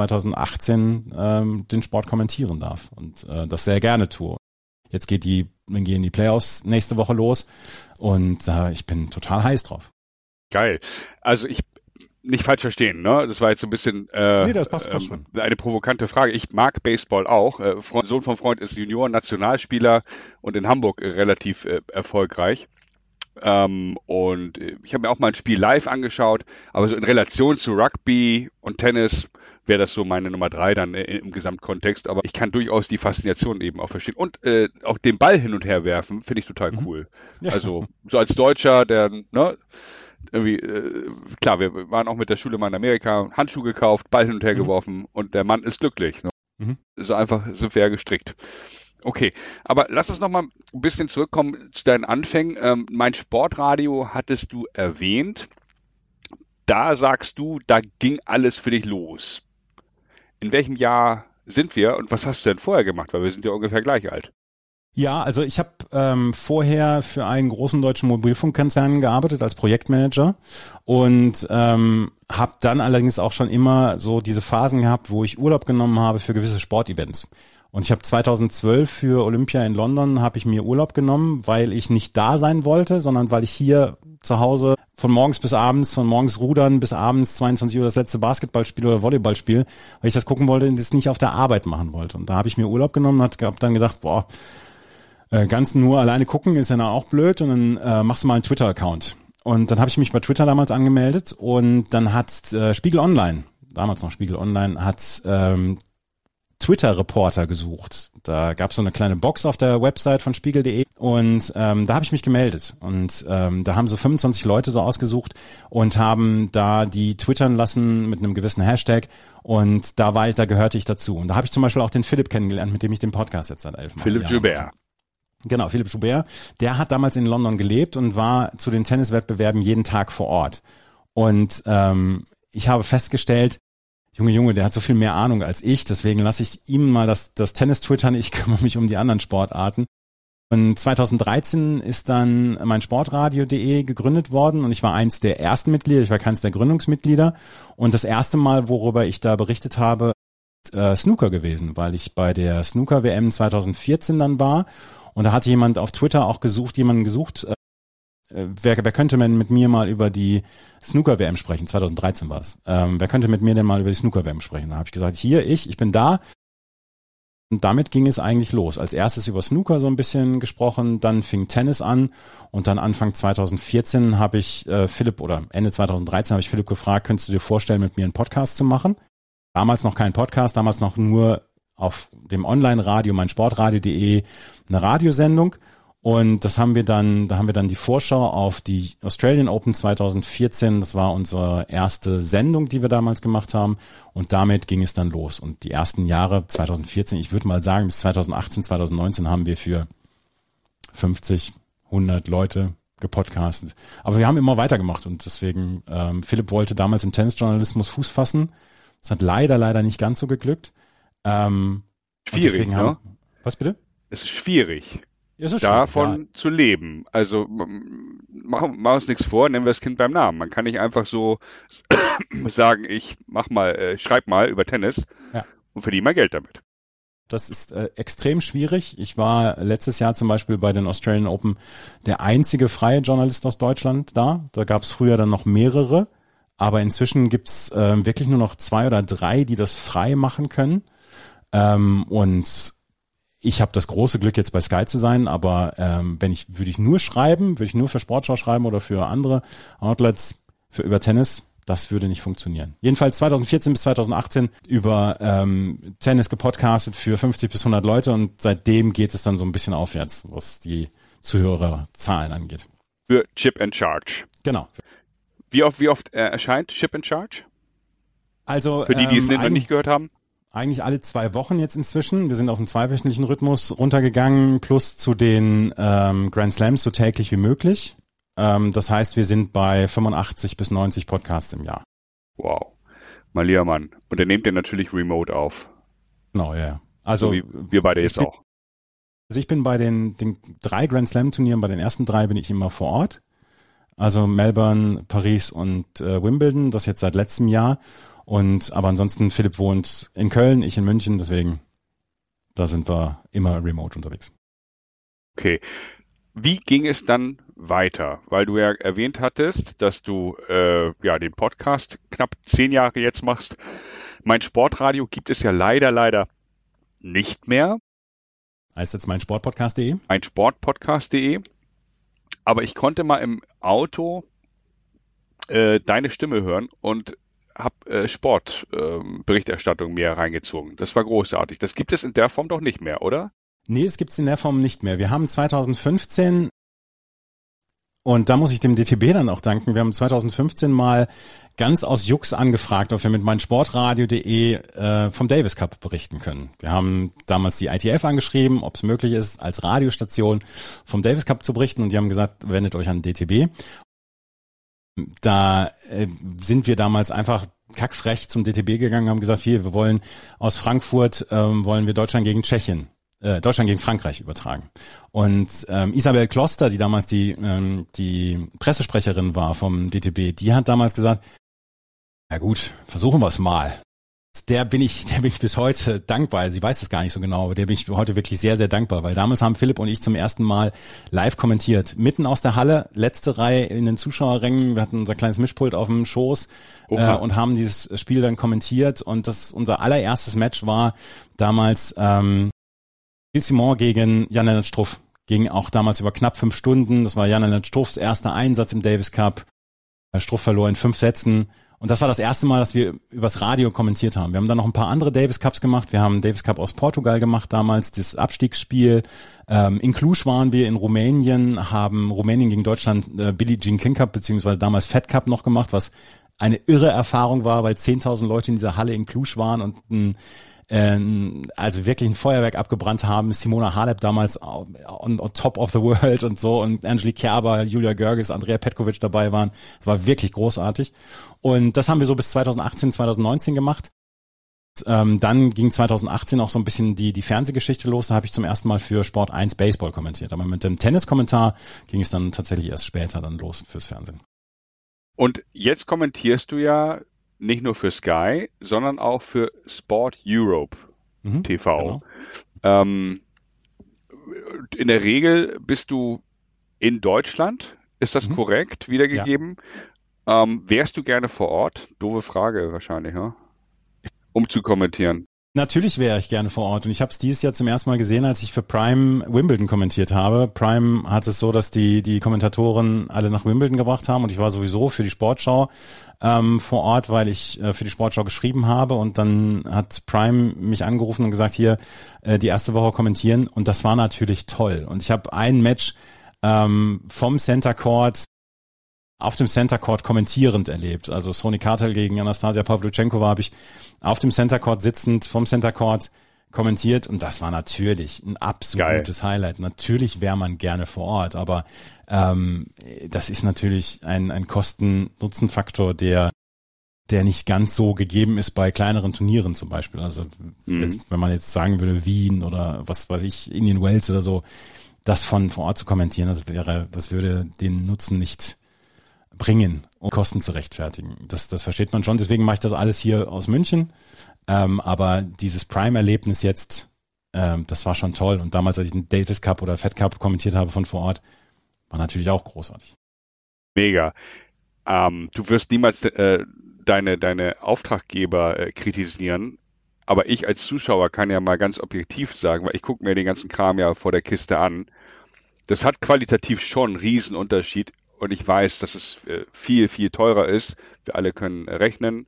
2018 den Sport kommentieren darf und das sehr gerne tue. Jetzt gehen die Playoffs nächste Woche los und ich bin total heiß drauf. Geil. Also nicht falsch verstehen, ne? Das war jetzt so ein bisschen nee, das passt schon. Eine provokante Frage. Ich mag Baseball auch. Sohn vom Freund ist Junioren-Nationalspieler und in Hamburg relativ erfolgreich. Und ich habe mir auch mal ein Spiel live angeschaut, aber so in Relation zu Rugby und Tennis wäre das so meine Nummer 3 dann im Gesamtkontext. Aber ich kann durchaus die Faszination eben auch verstehen. Und auch den Ball hin und her werfen, finde ich total cool. Ja. Also so als Deutscher, der, ne, irgendwie, klar, wir waren auch mit der Schule mal in Amerika, Handschuhe gekauft, Ball hin und her geworfen und der Mann ist glücklich. Ne? So einfach sind wir ja gestrickt. Okay, aber lass uns noch mal ein bisschen zurückkommen zu deinen Anfängen. Mein Sportradio hattest du erwähnt. Da sagst du, da ging alles für dich los. In welchem Jahr sind wir und was hast du denn vorher gemacht? Weil wir sind ja ungefähr gleich alt. Ja, also ich habe vorher für einen großen deutschen Mobilfunkkonzern gearbeitet als Projektmanager und habe dann allerdings auch schon immer so diese Phasen gehabt, wo ich Urlaub genommen habe für gewisse Sportevents. Und ich habe 2012 für Olympia in London habe ich mir Urlaub genommen, weil ich nicht da sein wollte, sondern weil ich hier zu Hause von morgens bis abends, von morgens rudern bis abends 22 Uhr das letzte Basketballspiel oder Volleyballspiel, weil ich das gucken wollte und das nicht auf der Arbeit machen wollte. Und da habe ich mir Urlaub genommen und habe dann gedacht, ganz nur alleine gucken ist ja dann auch blöd und dann machst du mal einen Twitter-Account. Und dann habe ich mich bei Twitter damals angemeldet und dann hat Spiegel Online, damals noch Spiegel Online, hat Twitter-Reporter gesucht. Da gab es so eine kleine Box auf der Website von spiegel.de und da habe ich mich gemeldet und da haben so 25 Leute so ausgesucht und haben da die twittern lassen mit einem gewissen Hashtag und da gehörte ich dazu. Und da habe ich zum Beispiel auch den Philipp kennengelernt, mit dem ich den Podcast jetzt seit 11 Jahren. Philipp Joubert. Genau, Philipp Joubert. Der hat damals in London gelebt und war zu den Tenniswettbewerben jeden Tag vor Ort. Und ich habe festgestellt, Junge, der hat so viel mehr Ahnung als ich, deswegen lasse ich ihm mal das Tennis twittern, ich kümmere mich um die anderen Sportarten. Und 2013 ist dann mein Sportradio.de gegründet worden und ich war eins der ersten Mitglieder, ich war keins der Gründungsmitglieder und das erste Mal, worüber ich da berichtet habe, Snooker gewesen, weil ich bei der Snooker-WM 2014 dann war und da hatte jemand auf Twitter auch jemanden gesucht, wer könnte denn mit mir mal über die Snooker-WM sprechen? 2013 war es. Wer könnte mit mir denn mal über die Snooker-WM sprechen? Da habe ich gesagt, ich bin da. Und damit ging es eigentlich los. Als erstes über Snooker so ein bisschen gesprochen, dann fing Tennis an und dann Anfang 2014 habe ich Ende 2013 habe ich Philipp gefragt, könntest du dir vorstellen, mit mir einen Podcast zu machen? Damals noch kein Podcast, damals noch nur auf dem Online-Radio, mein Sportradio.de, eine Radiosendung. Und da haben wir dann die Vorschau auf die Australian Open 2014. Das war unsere erste Sendung, die wir damals gemacht haben. Und damit ging es dann los. Und die ersten Jahre 2014, ich würde mal sagen, bis 2018, 2019 haben wir für 50, 100 Leute gepodcastet. Aber wir haben immer weitergemacht. Und deswegen, Philipp wollte damals im Tennisjournalismus Fuß fassen. Das hat leider nicht ganz so geglückt. Schwierig, ne? Was bitte? Es ist schwierig. Davon schwierig, zu leben. Also machen wir uns nichts vor, nennen wir das Kind beim Namen. Man kann nicht einfach so sagen, ich schreib mal über Tennis und verdiene mal Geld damit. Das ist extrem schwierig. Ich war letztes Jahr zum Beispiel bei den Australian Open der einzige freie Journalist aus Deutschland da. Da gab es früher dann noch mehrere, aber inzwischen gibt's wirklich nur noch 2 oder 3, die das frei machen können. Und ich habe das große Glück, jetzt bei Sky zu sein, aber würde ich nur für Sportschau schreiben oder für andere Outlets über Tennis, das würde nicht funktionieren. Jedenfalls 2014 bis 2018 über Tennis gepodcastet für 50 bis 100 Leute und seitdem geht es dann so ein bisschen aufwärts, was die Zuhörerzahlen angeht. Für Chip and Charge. Genau. Wie oft erscheint Chip and Charge? Also für die es noch nicht gehört haben? Eigentlich alle 2 Wochen jetzt inzwischen. Wir sind auf einen 2-wöchentlichen Rhythmus runtergegangen, plus zu den Grand Slams so täglich wie möglich. Das heißt, wir sind bei 85 bis 90 Podcasts im Jahr. Wow. Mein lieber Mann. Und dann nehmt ihr natürlich remote auf. Genau, ja. Also so wie wir beide jetzt auch. Also ich bin bei den 3 Grand Slam Turnieren, bei den ersten 3 bin ich immer vor Ort. Also Melbourne, Paris und Wimbledon, das jetzt seit letztem Jahr. Aber ansonsten, Philipp wohnt in Köln, ich in München, deswegen, da sind wir immer remote unterwegs. Okay. Wie ging es dann weiter? Weil du ja erwähnt hattest, dass du den Podcast knapp 10 Jahre jetzt machst. Mein Sportradio gibt es ja leider nicht mehr. Heißt jetzt meinsportpodcast.de? Meinsportpodcast.de. Aber ich konnte mal im Auto deine Stimme hören und habe Sportberichterstattung mir reingezogen. Das war großartig. Das gibt es in der Form doch nicht mehr, oder? Nee, es gibt's in der Form nicht mehr. Wir haben 2015, und da muss ich dem DTB dann auch danken, wir haben 2015 mal ganz aus Jux angefragt, ob wir mit meinsportradio.de vom Davis Cup berichten können. Wir haben damals die ITF angeschrieben, ob es möglich ist, als Radiostation vom Davis Cup zu berichten, und die haben gesagt, wendet euch an DTB. Da sind wir damals einfach kackfrech zum DTB gegangen, haben gesagt, wir wollen aus Frankfurt, wollen wir Deutschland gegen Frankreich übertragen. Und Isabel Kloster, die damals die Pressesprecherin war vom DTB, die hat damals gesagt, na gut, versuchen wir es mal. Der bin ich bis heute dankbar. Sie weiß es gar nicht so genau, aber der bin ich heute wirklich sehr, sehr dankbar, weil damals haben Philipp und ich zum ersten Mal live kommentiert. Mitten aus der Halle, letzte Reihe in den Zuschauerrängen. Wir hatten unser kleines Mischpult auf dem Schoß und haben dieses Spiel dann kommentiert. Und unser allererstes Match war damals Gilles Simon gegen Jan-Lennart Struff. Ging auch damals über knapp 5 Stunden. Das war Jan-Lennart Struffs erster Einsatz im Davis Cup. Struff verlor in 5 Sätzen. Und das war das erste Mal, dass wir übers Radio kommentiert haben. Wir haben dann noch ein paar andere Davis Cups gemacht. Wir haben einen Davis Cup aus Portugal gemacht damals, das Abstiegsspiel. In Cluj waren wir in Rumänien, haben Rumänien gegen Deutschland Billie Jean King Cup beziehungsweise damals Fed Cup noch gemacht, was eine irre Erfahrung war, weil 10.000 Leute in dieser Halle in Cluj waren und also wirklich ein Feuerwerk abgebrannt haben. Simona Halep damals on top of the world und so, und Angelique Kerber, Julia Görges, Andrea Petkovic dabei waren. War wirklich großartig. Und das haben wir so bis 2018, 2019 gemacht. Dann ging 2018 auch so ein bisschen die Fernsehgeschichte los. Da habe ich zum ersten Mal für Sport 1 Baseball kommentiert. Aber mit dem Tenniskommentar ging es dann tatsächlich erst später dann los fürs Fernsehen. Und jetzt kommentierst du ja nicht nur für Sky, sondern auch für Sport Europe TV. Genau. In der Regel bist du in Deutschland. Ist das korrekt wiedergegeben? Ja. Wärst du gerne vor Ort? Doofe Frage wahrscheinlich, ja? Um zu kommentieren. Natürlich wäre ich gerne vor Ort und ich habe es dieses Jahr zum ersten Mal gesehen, als ich für Prime Wimbledon kommentiert habe. Prime hat es so, dass die Kommentatoren alle nach Wimbledon gebracht haben und ich war sowieso für die Sportschau vor Ort, weil ich für die Sportschau geschrieben habe und dann hat Prime mich angerufen und gesagt, hier die erste Woche kommentieren und das war natürlich toll. Und ich habe ein Match vom Center Court auf dem Center Court kommentierend erlebt. Also Sony Kartel gegen Anastasia Pavlyuchenkova habe ich auf dem Center Court sitzend vom Center Court kommentiert und das war natürlich ein absolutes Highlight. Natürlich wäre man gerne vor Ort, aber das ist natürlich ein Kosten-Nutzen-Faktor, der nicht ganz so gegeben ist bei kleineren Turnieren zum Beispiel. Also wenn man jetzt sagen würde Wien oder was weiß ich, Indian Wells oder so, das von vor Ort zu kommentieren, das würde den Nutzen nicht bringen, um Kosten zu rechtfertigen. Das versteht man schon. Deswegen mache ich das alles hier aus München. Aber dieses Prime-Erlebnis jetzt, das war schon toll. Und damals, als ich den Davis Cup oder Fed Cup kommentiert habe von vor Ort, war natürlich auch großartig. Mega. Du wirst niemals deine Auftraggeber kritisieren. Aber ich als Zuschauer kann ja mal ganz objektiv sagen, weil ich gucke mir den ganzen Kram ja vor der Kiste an. Das hat qualitativ schon einen Riesenunterschied. Und ich weiß, dass es viel, viel teurer ist. Wir alle können rechnen.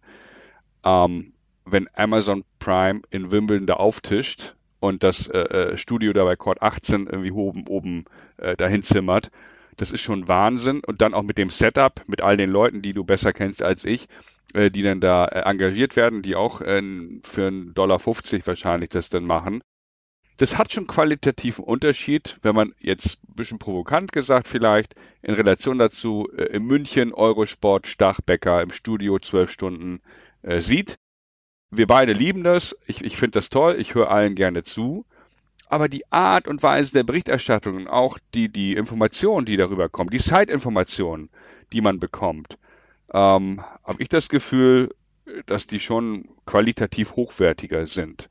Wenn Amazon Prime in Wimbledon da auftischt und das Studio da bei Court 18 irgendwie oben dahin zimmert, das ist schon Wahnsinn. Und dann auch mit dem Setup, mit all den Leuten, die du besser kennst als ich, die dann da engagiert werden, die auch für $1,50 wahrscheinlich das dann machen. Das hat schon qualitativen Unterschied, wenn man jetzt ein bisschen provokant gesagt vielleicht, in Relation dazu in München Eurosport Stachbecker im Studio 12 Stunden sieht. Wir beide lieben das, ich finde das toll, ich höre allen gerne zu, aber die Art und Weise der Berichterstattung und auch die Informationen, die darüber kommen, die Side-Informationen, die man bekommt, habe ich das Gefühl, dass die schon qualitativ hochwertiger sind.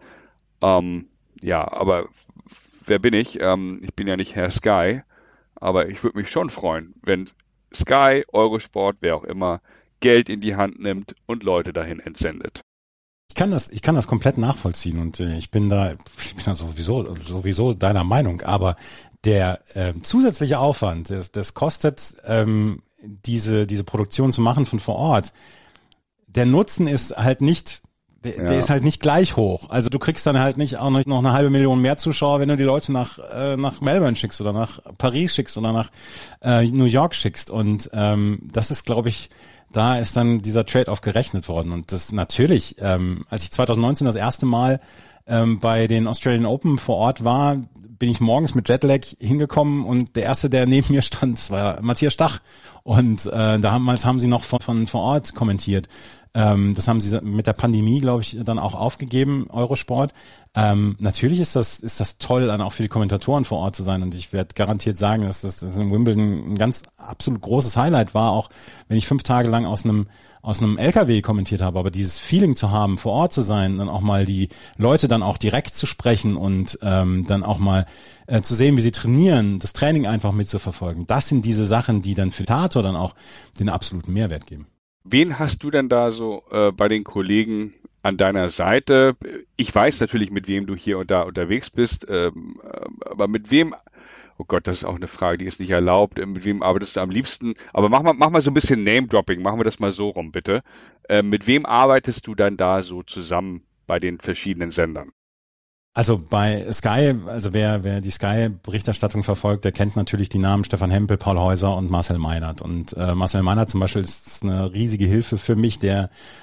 Ja, aber wer bin ich? Ich bin ja nicht Herr Sky, aber ich würde mich schon freuen, wenn Sky, Eurosport, wer auch immer, Geld in die Hand nimmt und Leute dahin entsendet. Ich kann das komplett nachvollziehen und ich bin da sowieso deiner Meinung, aber der zusätzliche Aufwand, das kostet diese Produktion zu machen von vor Ort. Der Nutzen ist halt nicht Der ist halt nicht gleich hoch. Also du kriegst dann halt nicht auch noch eine 500.000 mehr Zuschauer, wenn du die Leute nach Melbourne schickst oder nach Paris schickst oder nach New York schickst. Und das ist, glaube ich, da ist dann dieser Trade-off gerechnet worden. Und das natürlich, als ich 2019 das erste Mal bei den Australian Open vor Ort war, bin ich morgens mit Jetlag hingekommen und der erste, der neben mir stand, das war Matthias Stach. Und damals haben sie noch von vor Ort kommentiert. Das haben sie mit der Pandemie, glaube ich, dann auch aufgegeben, Eurosport. Natürlich ist das toll, dann auch für die Kommentatoren vor Ort zu sein. Und ich werde garantiert sagen, dass das in Wimbledon ein ganz absolut großes Highlight war, auch wenn ich 5 Tage lang aus einem LKW kommentiert habe. Aber dieses Feeling zu haben, vor Ort zu sein, dann auch mal die Leute dann auch direkt zu sprechen und dann auch mal zu sehen, wie sie trainieren, das Training einfach mitzuverfolgen. Das sind diese Sachen, die dann für Tator dann auch den absoluten Mehrwert geben. Wen hast du denn da so bei den Kollegen an deiner Seite? Ich weiß natürlich, mit wem du hier und da unterwegs bist, aber mit wem, oh Gott, das ist auch eine Frage, die ist nicht erlaubt, mit wem arbeitest du am liebsten? Aber mach mal so ein bisschen Name-Dropping, machen wir das mal so rum, bitte. Mit wem arbeitest du dann da so zusammen bei den verschiedenen Sendern? Also bei Sky, also wer die Sky-Berichterstattung verfolgt, der kennt natürlich die Namen Stefan Hempel, Paul Häuser und Marcel Meinert. Und Marcel Meinert zum Beispiel ist eine riesige Hilfe für mich, der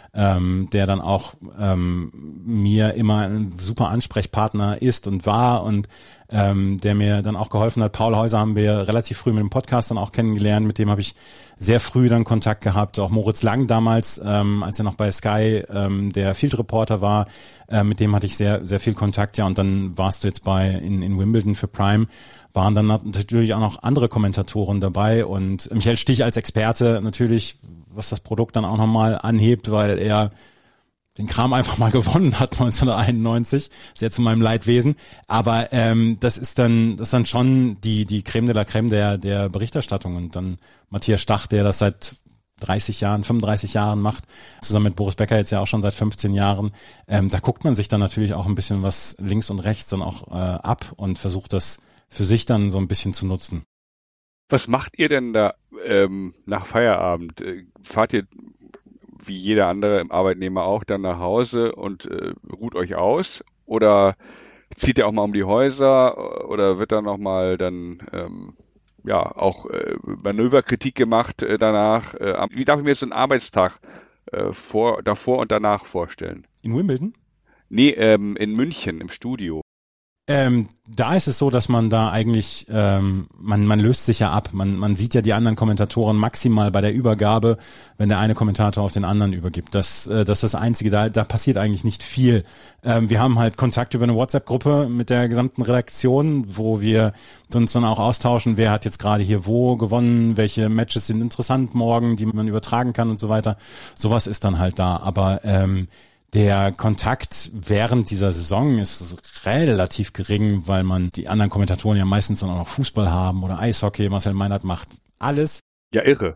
der dann auch mir immer ein super Ansprechpartner ist und war und der mir dann auch geholfen hat. Paul Häuser haben wir relativ früh mit dem Podcast dann auch kennengelernt, mit dem habe ich sehr früh dann Kontakt gehabt. Auch Moritz Lang damals, als er noch bei Sky der Field Reporter war, mit dem hatte ich sehr, sehr viel Kontakt. Ja, und dann warst du jetzt in Wimbledon für Prime, waren dann natürlich auch noch andere Kommentatoren dabei und Michael Stich als Experte natürlich, was das Produkt dann auch nochmal anhebt, weil er den Kram einfach mal gewonnen hat 1991, sehr zu meinem Leidwesen. Aber das ist dann schon die Creme de la Creme der Berichterstattung. Und dann Matthias Stach, der das seit 35 Jahren macht, zusammen mit Boris Becker jetzt ja auch schon seit 15 Jahren. Da guckt man sich dann natürlich auch ein bisschen was links und rechts dann auch ab und versucht das für sich dann so ein bisschen zu nutzen. Was macht ihr denn da nach Feierabend? Fahrt ihr wie jeder andere Arbeitnehmer auch dann nach Hause und ruht euch aus? Oder zieht ihr auch mal um die Häuser? Oder wird da nochmal dann auch Manöverkritik gemacht danach? Wie darf ich mir jetzt so einen Arbeitstag davor und danach vorstellen? In Wimbledon? Nee, in München im Studio. Da ist es so, dass man da eigentlich, man löst sich ja ab. Man sieht ja die anderen Kommentatoren maximal bei der Übergabe, wenn der eine Kommentator auf den anderen übergibt. Das ist das Einzige, da passiert eigentlich nicht viel. Wir haben halt Kontakt über eine WhatsApp-Gruppe mit der gesamten Redaktion, wo wir uns dann auch austauschen, wer hat jetzt gerade hier wo gewonnen, welche Matches sind interessant morgen, die man übertragen kann und so weiter. Sowas ist dann halt da, aber der Kontakt während dieser Saison ist relativ gering, weil man die anderen Kommentatoren ja meistens dann auch noch Fußball haben oder Eishockey. Marcel Meinert macht alles. Ja, irre.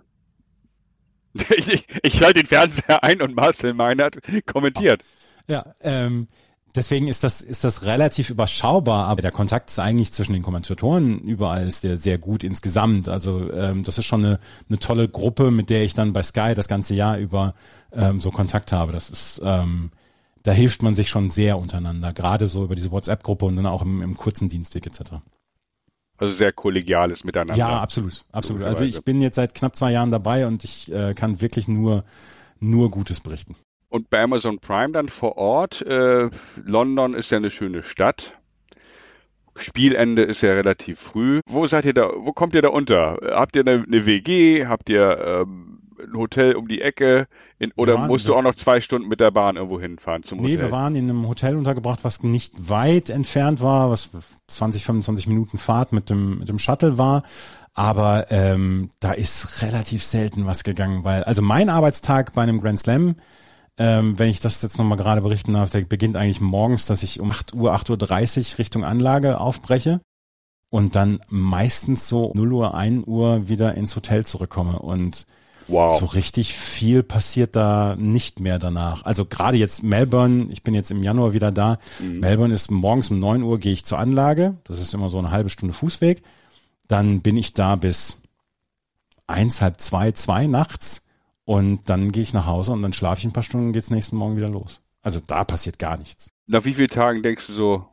Ich schalte den Fernseher ein und Marcel Meinert kommentiert. Ja, deswegen ist das relativ überschaubar, aber der Kontakt ist eigentlich zwischen den Kommentatoren überall ist der sehr gut insgesamt. Also das ist schon eine tolle Gruppe, mit der ich dann bei Sky das ganze Jahr über so Kontakt habe. Das ist da hilft man sich schon sehr untereinander, gerade so über diese WhatsApp-Gruppe und dann auch im kurzen Dienstweg etc. Also sehr kollegiales Miteinander. Ja, absolut. Also ich bin jetzt seit knapp 2 Jahren dabei und ich kann wirklich nur Gutes berichten. Und bei Amazon Prime dann vor Ort, London ist ja eine schöne Stadt. Spielende ist ja relativ früh. Wo kommt ihr da unter? Habt ihr eine WG? Habt ihr ein Hotel um die Ecke? Musst du auch noch 2 Stunden mit der Bahn irgendwo hinfahren zum Hotel? Nee, wir waren in einem Hotel untergebracht, was nicht weit entfernt war, was 20, 25 Minuten Fahrt mit dem Shuttle war. Aber da ist relativ selten was gegangen, weil, also mein Arbeitstag bei einem Grand Slam, wenn ich das jetzt nochmal gerade berichten darf, der beginnt eigentlich morgens, dass ich um 8:30 Uhr Richtung Anlage aufbreche und dann meistens so 0 Uhr, 1 Uhr wieder ins Hotel zurückkomme und wow. So richtig viel passiert da nicht mehr danach. Also gerade jetzt Melbourne, ich bin jetzt im Januar wieder da. Melbourne ist morgens um 9 Uhr gehe ich zur Anlage, das ist immer so eine halbe Stunde Fußweg. Dann bin ich da bis 1, halb 2 nachts. Und dann gehe ich nach Hause und dann schlafe ich ein paar Stunden und geht's nächsten Morgen wieder los. Also da passiert gar nichts. Nach wie vielen Tagen denkst du so?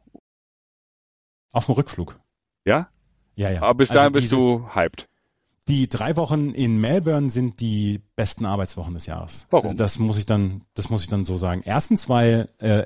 Auf dem Rückflug. Ja? Ja. Aber bis dahin bist du hyped. Die 3 Wochen in Melbourne sind die besten Arbeitswochen des Jahres. Warum? Also das muss ich dann so sagen. Erstens, weil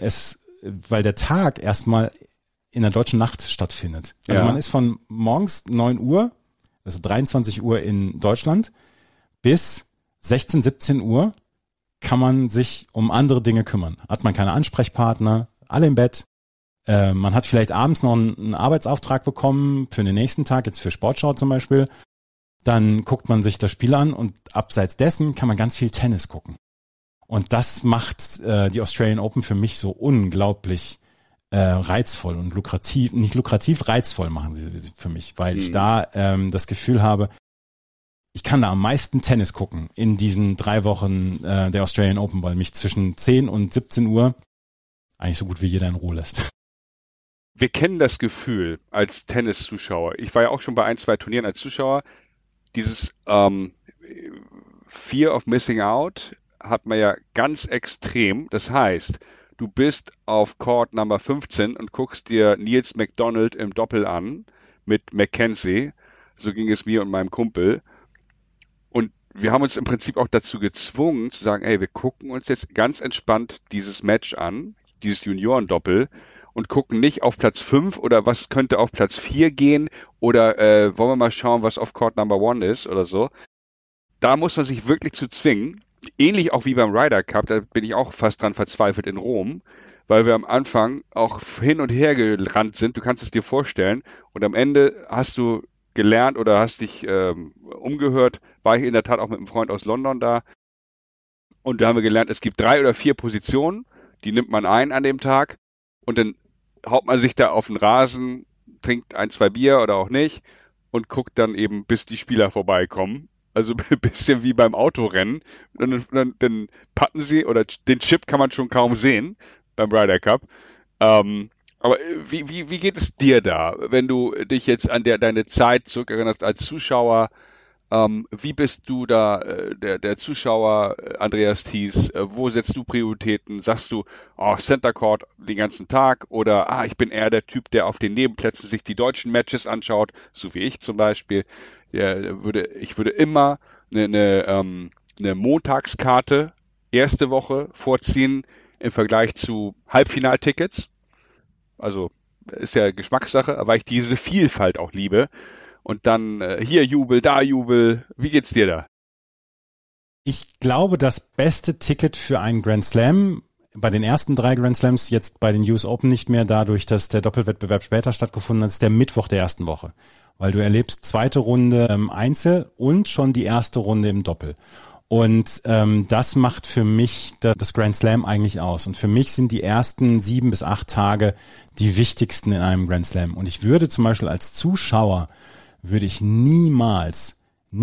der Tag erstmal in der deutschen Nacht stattfindet. Also man ist von morgens 9 Uhr, also 23 Uhr in Deutschland, bis 16, 17 Uhr kann man sich um andere Dinge kümmern. Hat man keine Ansprechpartner, alle im Bett. Man hat vielleicht abends noch einen Arbeitsauftrag bekommen für den nächsten Tag, jetzt für Sportschau zum Beispiel. Dann guckt man sich das Spiel an und abseits dessen kann man ganz viel Tennis gucken. Und das macht die Australian Open für mich so unglaublich reizvoll und lukrativ. Nicht lukrativ, reizvoll machen sie für mich, weil ich da das Gefühl habe, ich kann da am meisten Tennis gucken in diesen 3 Wochen der Australian Open, weil mich zwischen 10 und 17 Uhr eigentlich so gut wie jeder in Ruhe lässt. Wir kennen das Gefühl als Tenniszuschauer. Ich war ja auch schon bei 1, 2 Turnieren als Zuschauer. Dieses Fear of Missing Out hat man ja ganz extrem. Das heißt, du bist auf Court Number 15 und guckst dir Niels McDonald im Doppel an mit Mackenzie. So ging es mir und meinem Kumpel. Und wir haben uns im Prinzip auch dazu gezwungen zu sagen, ey, wir gucken uns jetzt ganz entspannt dieses Match an, dieses Juniorendoppel, und gucken nicht auf Platz 5 oder was könnte auf Platz 4 gehen oder wollen wir mal schauen, was auf Court Number 1 ist oder so. Da muss man sich wirklich zu zwingen. Ähnlich auch wie beim Ryder Cup, da bin ich auch fast dran verzweifelt in Rom, weil wir am Anfang auch hin und her gerannt sind. Du kannst es dir vorstellen. Und am Ende hast du gelernt oder hast dich umgehört, war ich in der Tat auch mit einem Freund aus London da. Und da haben wir gelernt, es gibt 3 oder 4 Positionen, die nimmt man ein an dem Tag. Und dann haut man sich da auf den Rasen, trinkt 1, 2 Bier oder auch nicht und guckt dann eben, bis die Spieler vorbeikommen. Also ein bisschen wie beim Autorennen. Dann putten sie, oder den Chip kann man schon kaum sehen beim Ryder Cup. Aber wie geht es dir da, wenn du dich jetzt an deine Zeit zurückerinnerst als Zuschauer? Wie bist du da der Zuschauer, Andreas Thies? Wo setzt du Prioritäten? Sagst du, Center Court den ganzen Tag? Oder ich bin eher der Typ, der auf den Nebenplätzen sich die deutschen Matches anschaut, so wie ich zum Beispiel. Ich würde immer eine Montagskarte erste Woche vorziehen im Vergleich zu Halbfinaltickets. Also ist ja Geschmackssache, weil ich diese Vielfalt auch liebe. Und dann hier Jubel, da Jubel. Wie geht's dir da? Ich glaube, das beste Ticket für einen Grand Slam, bei den ersten 3 Grand Slams, jetzt bei den US Open nicht mehr, dadurch, dass der Doppelwettbewerb später stattgefunden hat, ist der Mittwoch der ersten Woche. Weil du erlebst zweite Runde Einzel und schon die erste Runde im Doppel. Und das macht für mich das Grand Slam eigentlich aus. Und für mich sind die ersten 7 bis 8 Tage die wichtigsten in einem Grand Slam. Und ich würde zum Beispiel als Zuschauer, würde ich niemals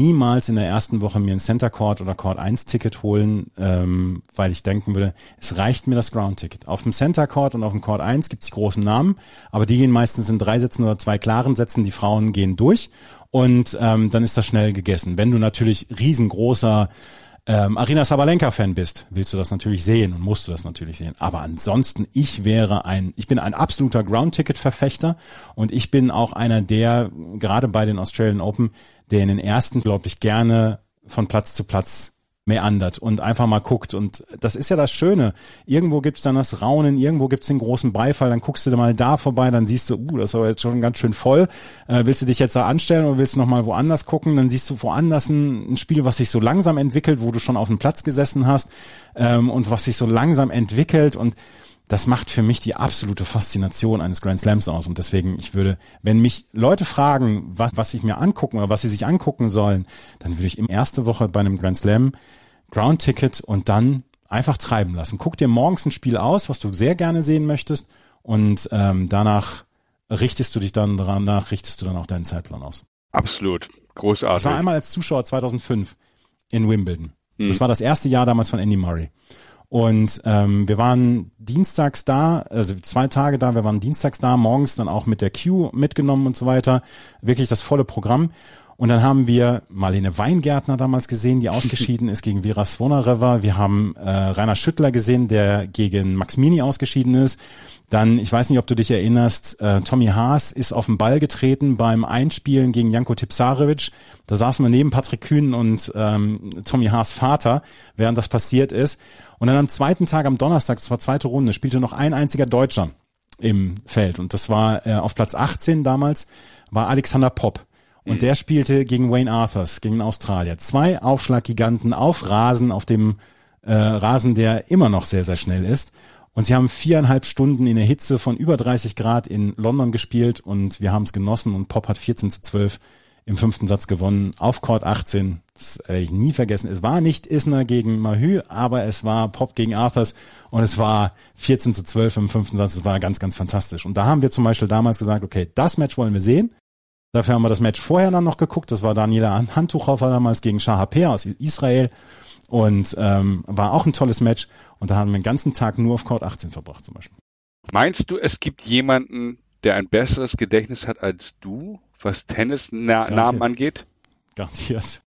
in der ersten Woche mir ein Center Court oder Court 1 Ticket holen, weil ich denken würde, es reicht mir das Ground Ticket. Auf dem Center Court und auf dem Court 1 gibt es die großen Namen, aber die gehen meistens in 3 Sätzen oder 2 klaren Sätzen, die Frauen gehen durch und dann ist das schnell gegessen. Wenn du natürlich riesengroßer Aryna Sabalenka-Fan bist, willst du das natürlich sehen und musst du das natürlich sehen. Aber ansonsten, ich bin ein absoluter Ground-Ticket-Verfechter und ich bin auch einer der, gerade bei den Australian Open, der in den ersten, glaube ich, gerne von Platz zu Platz meandert und einfach mal guckt. Und das ist ja das Schöne. Irgendwo gibt's dann das Raunen, irgendwo gibt's den großen Beifall, dann guckst du mal da vorbei, dann siehst du, das war jetzt schon ganz schön voll. Willst du dich jetzt da anstellen oder willst du nochmal woanders gucken? Dann siehst du woanders ein Spiel, was sich so langsam entwickelt, wo du schon auf dem Platz gesessen hast und was sich so langsam entwickelt, und das macht für mich die absolute Faszination eines Grand Slams aus. Und deswegen, wenn mich Leute fragen, was ich mir angucken oder was sie sich angucken sollen, dann würde ich im erste Woche bei einem Grand Slam Ground Ticket und dann einfach treiben lassen. Guck dir morgens ein Spiel aus, was du sehr gerne sehen möchtest, und danach richtest du dann auch deinen Zeitplan aus. Absolut. Großartig. Ich war einmal als Zuschauer 2005 in Wimbledon. Das war das erste Jahr damals von Andy Murray. Und wir waren dienstags da, also 2 Tage da, wir waren dienstags da, morgens dann auch mit der Q mitgenommen und so weiter. Wirklich das volle Programm. Und dann haben wir Marlene Weingärtner damals gesehen, die ausgeschieden ist gegen Vera Svonareva. Wir haben Rainer Schüttler gesehen, der gegen Max Mini ausgeschieden ist. Dann, ich weiß nicht, ob du dich erinnerst, Tommy Haas ist auf den Ball getreten beim Einspielen gegen Janko Tipsarevic. Da saßen wir neben Patrick Kühn und Tommy Haas Vater, während das passiert ist. Und dann am zweiten Tag, am Donnerstag, das war zweite Runde, spielte noch ein einziger Deutscher im Feld. Und das war auf Platz 18 damals, war Alexander Popp. Und der spielte gegen Wayne Arthurs, gegen den Australier. 2 Aufschlaggiganten auf Rasen, auf dem Rasen, der immer noch sehr, sehr schnell ist. Und sie haben 4,5 Stunden in der Hitze von über 30 Grad in London gespielt und wir haben es genossen, und Popp hat 14:12 im 5. Satz gewonnen auf Court 18. Das werde ich nie vergessen. Es war nicht Isner gegen Mahü, aber es war Popp gegen Arthurs und es war 14:12 im 5. Satz. Es war ganz, ganz fantastisch. Und da haben wir zum Beispiel damals gesagt, okay, das Match wollen wir sehen. Dafür haben wir das Match vorher dann noch geguckt. Das war Daniela Handtuchhofer damals gegen Shahapea aus Israel. Und war auch ein tolles Match. Und da haben wir den ganzen Tag nur auf Court 18 verbracht zum Beispiel. Meinst du, es gibt jemanden, der ein besseres Gedächtnis hat als du, was Tennisnamen angeht? Garantiert.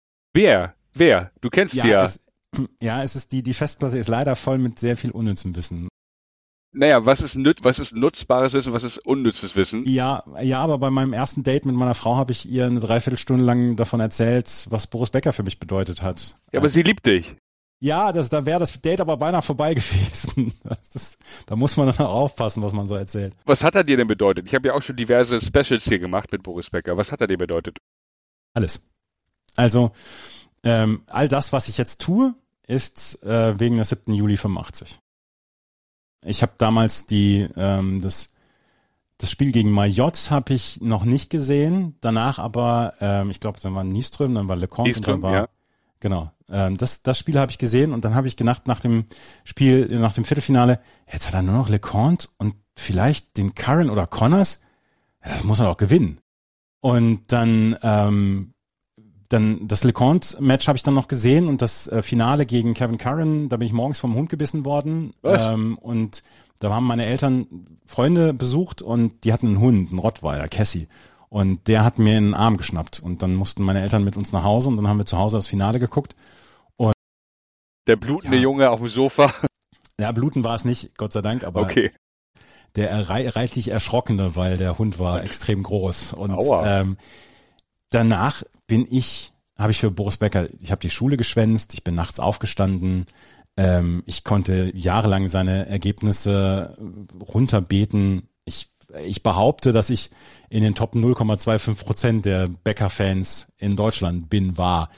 Wer? Du kennst die ja. Es ist die Festplatte ist leider voll mit sehr viel unnützem Wissen. Naja, was ist nutzbares Wissen, was ist unnützes Wissen? Ja, aber bei meinem ersten Date mit meiner Frau habe ich ihr eine Dreiviertelstunde lang davon erzählt, was Boris Becker für mich bedeutet hat. Ja, aber sie liebt dich. Ja, da wäre das Date aber beinahe vorbei gewesen. Da muss man dann auch aufpassen, was man so erzählt. Was hat er dir denn bedeutet? Ich habe ja auch schon diverse Specials hier gemacht mit Boris Becker. Was hat er dir bedeutet? Alles. Also, all das, was ich jetzt tue, ist wegen des 7. Juli 85. Ich habe damals das Spiel gegen Mayotte habe ich noch nicht gesehen. Danach aber, ich glaube, dann war Nyström, dann war Leconte und dann war ja. Genau. Das Spiel habe ich gesehen und dann habe ich gedacht, nach dem Viertelfinale, jetzt hat er nur noch Leconte und vielleicht den Curran oder Connors. Ja, das muss er doch gewinnen. Und dann das LeConte-Match habe ich dann noch gesehen und das Finale gegen Kevin Curran, da bin ich morgens vom Hund gebissen worden. Und da haben meine Eltern Freunde besucht und die hatten einen Hund, einen Rottweiler, Cassie. Und der hat mir in den Arm geschnappt und dann mussten meine Eltern mit uns nach Hause und dann haben wir zu Hause das Finale geguckt. Und der blutende Junge auf dem Sofa. Ja, bluten war es nicht, Gott sei Dank, aber okay. Der reichlich Erschrockene, weil der Hund war extrem groß. Und danach habe ich für Boris Becker, ich habe die Schule geschwänzt, ich bin nachts aufgestanden, ich konnte jahrelang seine Ergebnisse runterbeten. Ich behaupte, dass ich in den Top 0,25% der Becker-Fans in Deutschland war.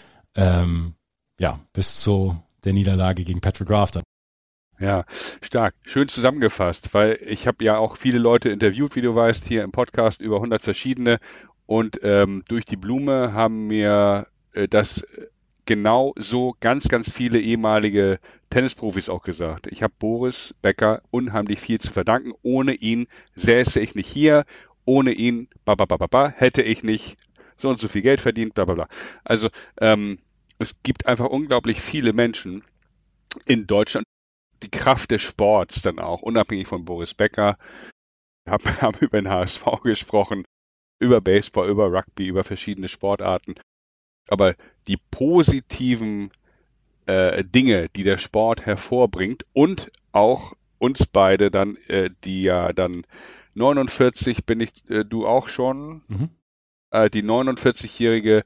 Bis zu der Niederlage gegen Patrick Rafter. Ja, stark. Schön zusammengefasst, weil ich habe ja auch viele Leute interviewt, wie du weißt, hier im Podcast, über 100 verschiedene. Und durch die Blume haben mir das genau so ganz, ganz viele ehemalige Tennisprofis auch gesagt. Ich habe Boris Becker unheimlich viel zu verdanken. Ohne ihn säße ich nicht hier. Ohne ihn hätte ich nicht so und so viel Geld verdient. Blablabla. Also es gibt einfach unglaublich viele Menschen in Deutschland. Die Kraft des Sports dann auch, unabhängig von Boris Becker. Wir haben über den HSV gesprochen, über Baseball, über Rugby, über verschiedene Sportarten. Aber die positiven Dinge, die der Sport hervorbringt und auch uns beide dann, die ja dann 49 bin ich, du auch schon, die 49-Jährige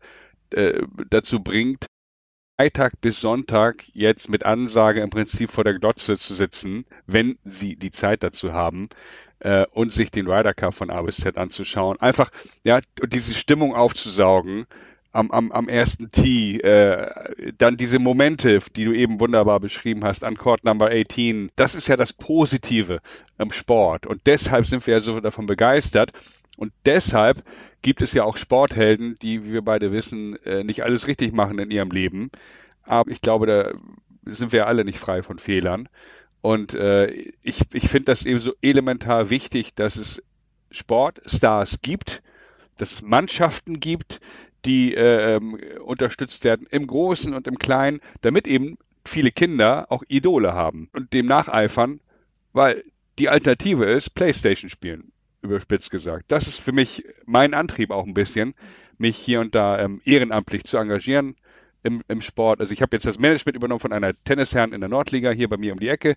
dazu bringt, Freitag bis Sonntag jetzt mit Ansage im Prinzip vor der Glotze zu sitzen, wenn sie die Zeit dazu haben, und sich den Ryder Cup von A bis Z anzuschauen. Einfach, ja, diese Stimmung aufzusaugen am ersten Tee, dann diese Momente, die du eben wunderbar beschrieben hast, an Court Number 18. Das ist ja das Positive im Sport. Und deshalb sind wir ja so davon begeistert. Und deshalb gibt es ja auch Sporthelden, die, wie wir beide wissen, nicht alles richtig machen in ihrem Leben. Aber ich glaube, da sind wir alle nicht frei von Fehlern. Und ich finde das eben so elementar wichtig, dass es Sportstars gibt, dass es Mannschaften gibt, die unterstützt werden im Großen und im Kleinen, damit eben viele Kinder auch Idole haben und dem nacheifern, weil die Alternative ist PlayStation spielen. Überspitzt gesagt. Das ist für mich mein Antrieb auch ein bisschen, mich hier und da ehrenamtlich zu engagieren im Sport. Also ich habe jetzt das Management übernommen von einer Tennisherren in der Nordliga hier bei mir um die Ecke.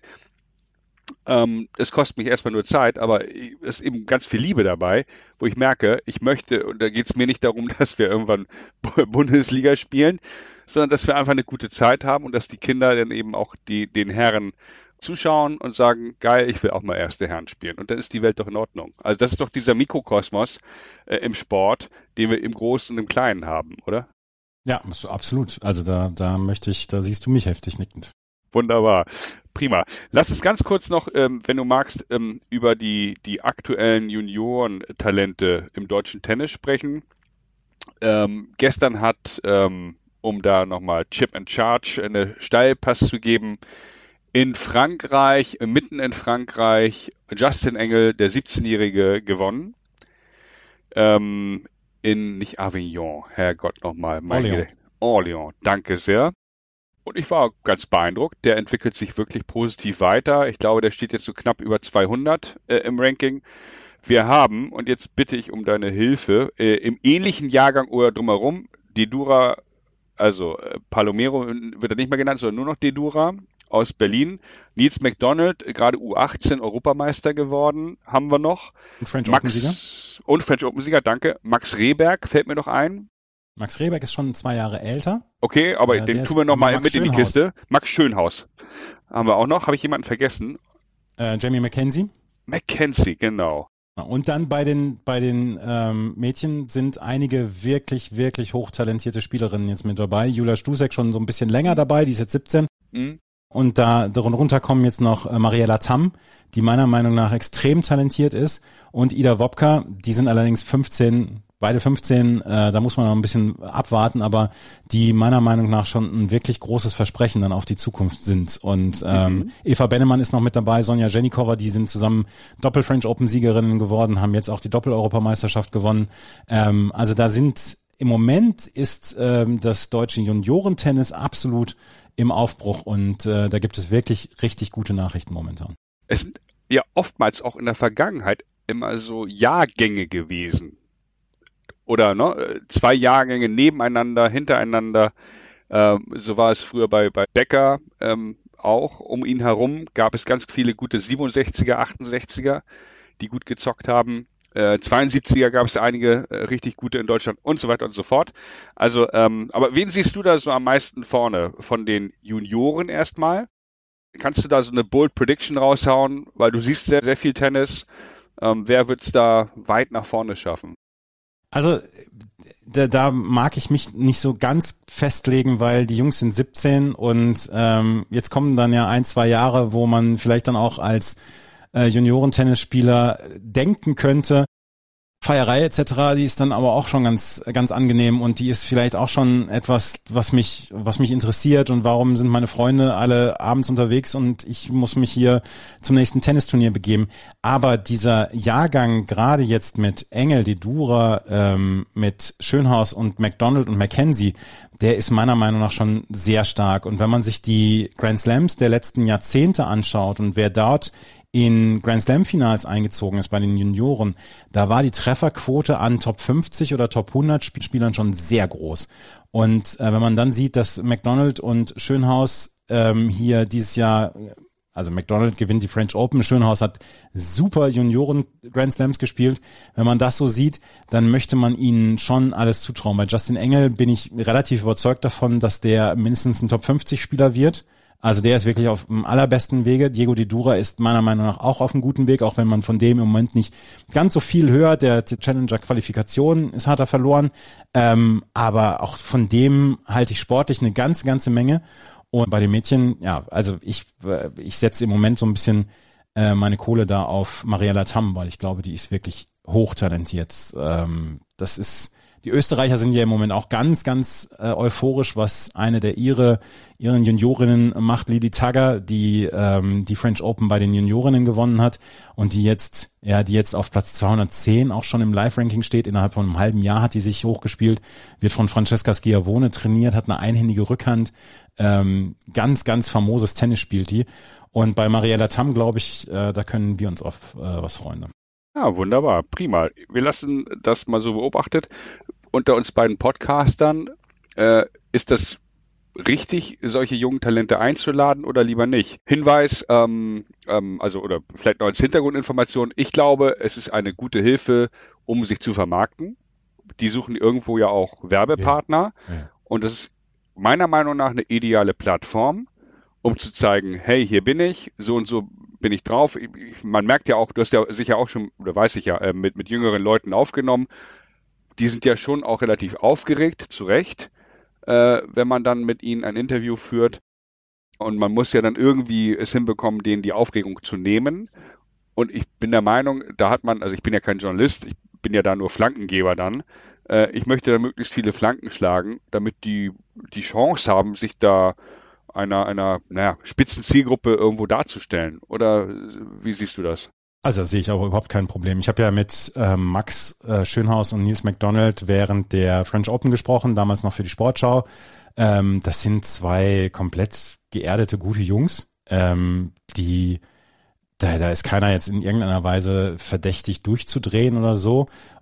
Es kostet mich erstmal nur Zeit, aber es ist eben ganz viel Liebe dabei, wo ich merke, ich möchte, und da geht es mir nicht darum, dass wir irgendwann Bundesliga spielen, sondern dass wir einfach eine gute Zeit haben und dass die Kinder dann eben auch den Herren zuschauen und sagen, geil, ich will auch mal erste Herren spielen. Und dann ist die Welt doch in Ordnung. Also das ist doch dieser Mikrokosmos im Sport, den wir im Großen und im Kleinen haben, oder? Ja, absolut. Also da siehst du mich heftig nickend. Wunderbar. Prima. Lass uns ganz kurz noch, wenn du magst, über die aktuellen Junioren-Talente im deutschen Tennis sprechen. Gestern hat, um da nochmal Chip and Charge einen Steilpass zu geben, mitten in Frankreich, Justin Engel, der 17-Jährige, gewonnen. Nicht Avignon, Herrgott nochmal. Orléans, danke sehr. Und ich war ganz beeindruckt. Der entwickelt sich wirklich positiv weiter. Ich glaube, der steht jetzt so knapp über 200 im Ranking. Wir haben, und jetzt bitte ich um deine Hilfe, im ähnlichen Jahrgang oder drumherum, Dedura, also Palomero wird er nicht mehr genannt, sondern nur noch Dedura. aus Berlin. Nils McDonald, gerade U18 Europameister geworden, haben wir noch. Und French Open-Sieger. Und French Open-Sieger, danke. Max Rehberg fällt mir noch ein. Max Rehberg ist schon 2 Jahre älter. Okay, aber den tun wir nochmal mit in die Kiste. Max Schönhaus haben wir auch noch. Habe ich jemanden vergessen? Jamie Mackenzie. Mackenzie, genau. Und dann bei den Mädchen sind einige wirklich, wirklich hochtalentierte Spielerinnen jetzt mit dabei. Julia Stusek schon so ein bisschen länger dabei, die ist jetzt 17. Mhm. Und da darunter kommen jetzt noch Mariella Tam, die meiner Meinung nach extrem talentiert ist, und Ida Wopka, die sind allerdings 15, beide 15, da muss man noch ein bisschen abwarten, aber die meiner Meinung nach schon ein wirklich großes Versprechen dann auf die Zukunft sind. Und Eva Bennemann ist noch mit dabei, Sonja Jenikova, die sind zusammen Doppel-French Open-Siegerinnen geworden, haben jetzt auch die Doppel-Europameisterschaft gewonnen. Also da sind im Moment ist das deutsche Juniorentennis absolut im Aufbruch, und da gibt es wirklich richtig gute Nachrichten momentan. Es sind ja oftmals auch in der Vergangenheit immer so Jahrgänge gewesen. Oder 2 Jahrgänge nebeneinander, hintereinander. So war es früher bei Becker auch. Um ihn herum gab es ganz viele gute 67er, 68er, die gut gezockt haben. 72er gab es einige richtig gute in Deutschland und so weiter und so fort. Also, aber wen siehst du da so am meisten vorne? Von den Junioren erstmal? Kannst du da so eine Bold Prediction raushauen? Weil du siehst sehr, sehr viel Tennis. Wer wird es da weit nach vorne schaffen? Also da mag ich mich nicht so ganz festlegen, weil die Jungs sind 17 und jetzt kommen dann ja 1-2 Jahre, wo man vielleicht dann auch als Juniorentennisspieler denken könnte. Feierei etc., die ist dann aber auch schon ganz ganz angenehm, und die ist vielleicht auch schon etwas, was mich interessiert, und warum sind meine Freunde alle abends unterwegs und ich muss mich hier zum nächsten Tennisturnier begeben. Aber dieser Jahrgang, gerade jetzt mit Engel, Didura, mit Schönhaus und McDonald und Mackenzie, der ist meiner Meinung nach schon sehr stark. Und wenn man sich die Grand Slams der letzten Jahrzehnte anschaut und wer dort in Grand Slam Finals eingezogen ist bei den Junioren, da war die Trefferquote an Top 50 oder Top 100 Spielern schon sehr groß. Und wenn man dann sieht, dass McDonald und Schönhaus hier dieses Jahr, also McDonald gewinnt die French Open, Schönhaus hat super Junioren Grand Slams gespielt. Wenn man das so sieht, dann möchte man ihnen schon alles zutrauen. Bei Justin Engel bin ich relativ überzeugt davon, dass der mindestens ein Top 50 Spieler wird. Also der ist wirklich auf dem allerbesten Wege. Diego Didura ist meiner Meinung nach auch auf einem guten Weg, auch wenn man von dem im Moment nicht ganz so viel hört. Der Challenger-Qualifikation hat er verloren. Aber auch von dem halte ich sportlich eine ganze Menge. Und bei den Mädchen, ja, also ich setze im Moment so ein bisschen meine Kohle da auf Mariella Tam, weil ich glaube, die ist wirklich hochtalentiert. Die Österreicher sind ja im Moment auch ganz euphorisch, was eine der ihren Juniorinnen macht, Lili Tagger, die French Open bei den Juniorinnen gewonnen hat und die jetzt auf Platz 210 auch schon im Live-Ranking steht. Innerhalb von einem halben Jahr hat die sich hochgespielt, wird von Francesca Schiavone trainiert, hat eine einhändige Rückhand, ganz famoses Tennis spielt die. Und bei Mariella Tam, glaube ich, da können wir uns auf was freuen. Ja, wunderbar, prima. Wir lassen das mal so beobachtet. Unter uns beiden Podcastern, ist das richtig, solche jungen Talente einzuladen oder lieber nicht? Hinweis, oder vielleicht noch als Hintergrundinformation, ich glaube, es ist eine gute Hilfe, um sich zu vermarkten. Die suchen irgendwo ja auch Werbepartner. Ja. Und das ist meiner Meinung nach eine ideale Plattform, um zu zeigen, hey, hier bin ich, so und so bin ich drauf. Man merkt ja auch, du hast ja sicher auch schon, oder weiß ich ja, mit jüngeren Leuten aufgenommen. Die sind ja schon auch relativ aufgeregt, zu Recht, wenn man dann mit ihnen ein Interview führt. Und man muss ja dann irgendwie es hinbekommen, denen die Aufregung zu nehmen. Und ich bin der Meinung, ich bin ja kein Journalist, ich bin ja da nur Flankengeber dann. Ich möchte da möglichst viele Flanken schlagen, damit die Chance haben, sich da einer Spitzenzielgruppe irgendwo darzustellen. Oder wie siehst du das? Also sehe ich aber überhaupt kein Problem. Ich habe ja mit Max Schönhaus und Nils McDonald während der French Open gesprochen, damals noch für die Sportschau. Das sind 2 komplett geerdete, gute Jungs, da ist keiner jetzt in irgendeiner Weise verdächtig durchzudrehen oder so.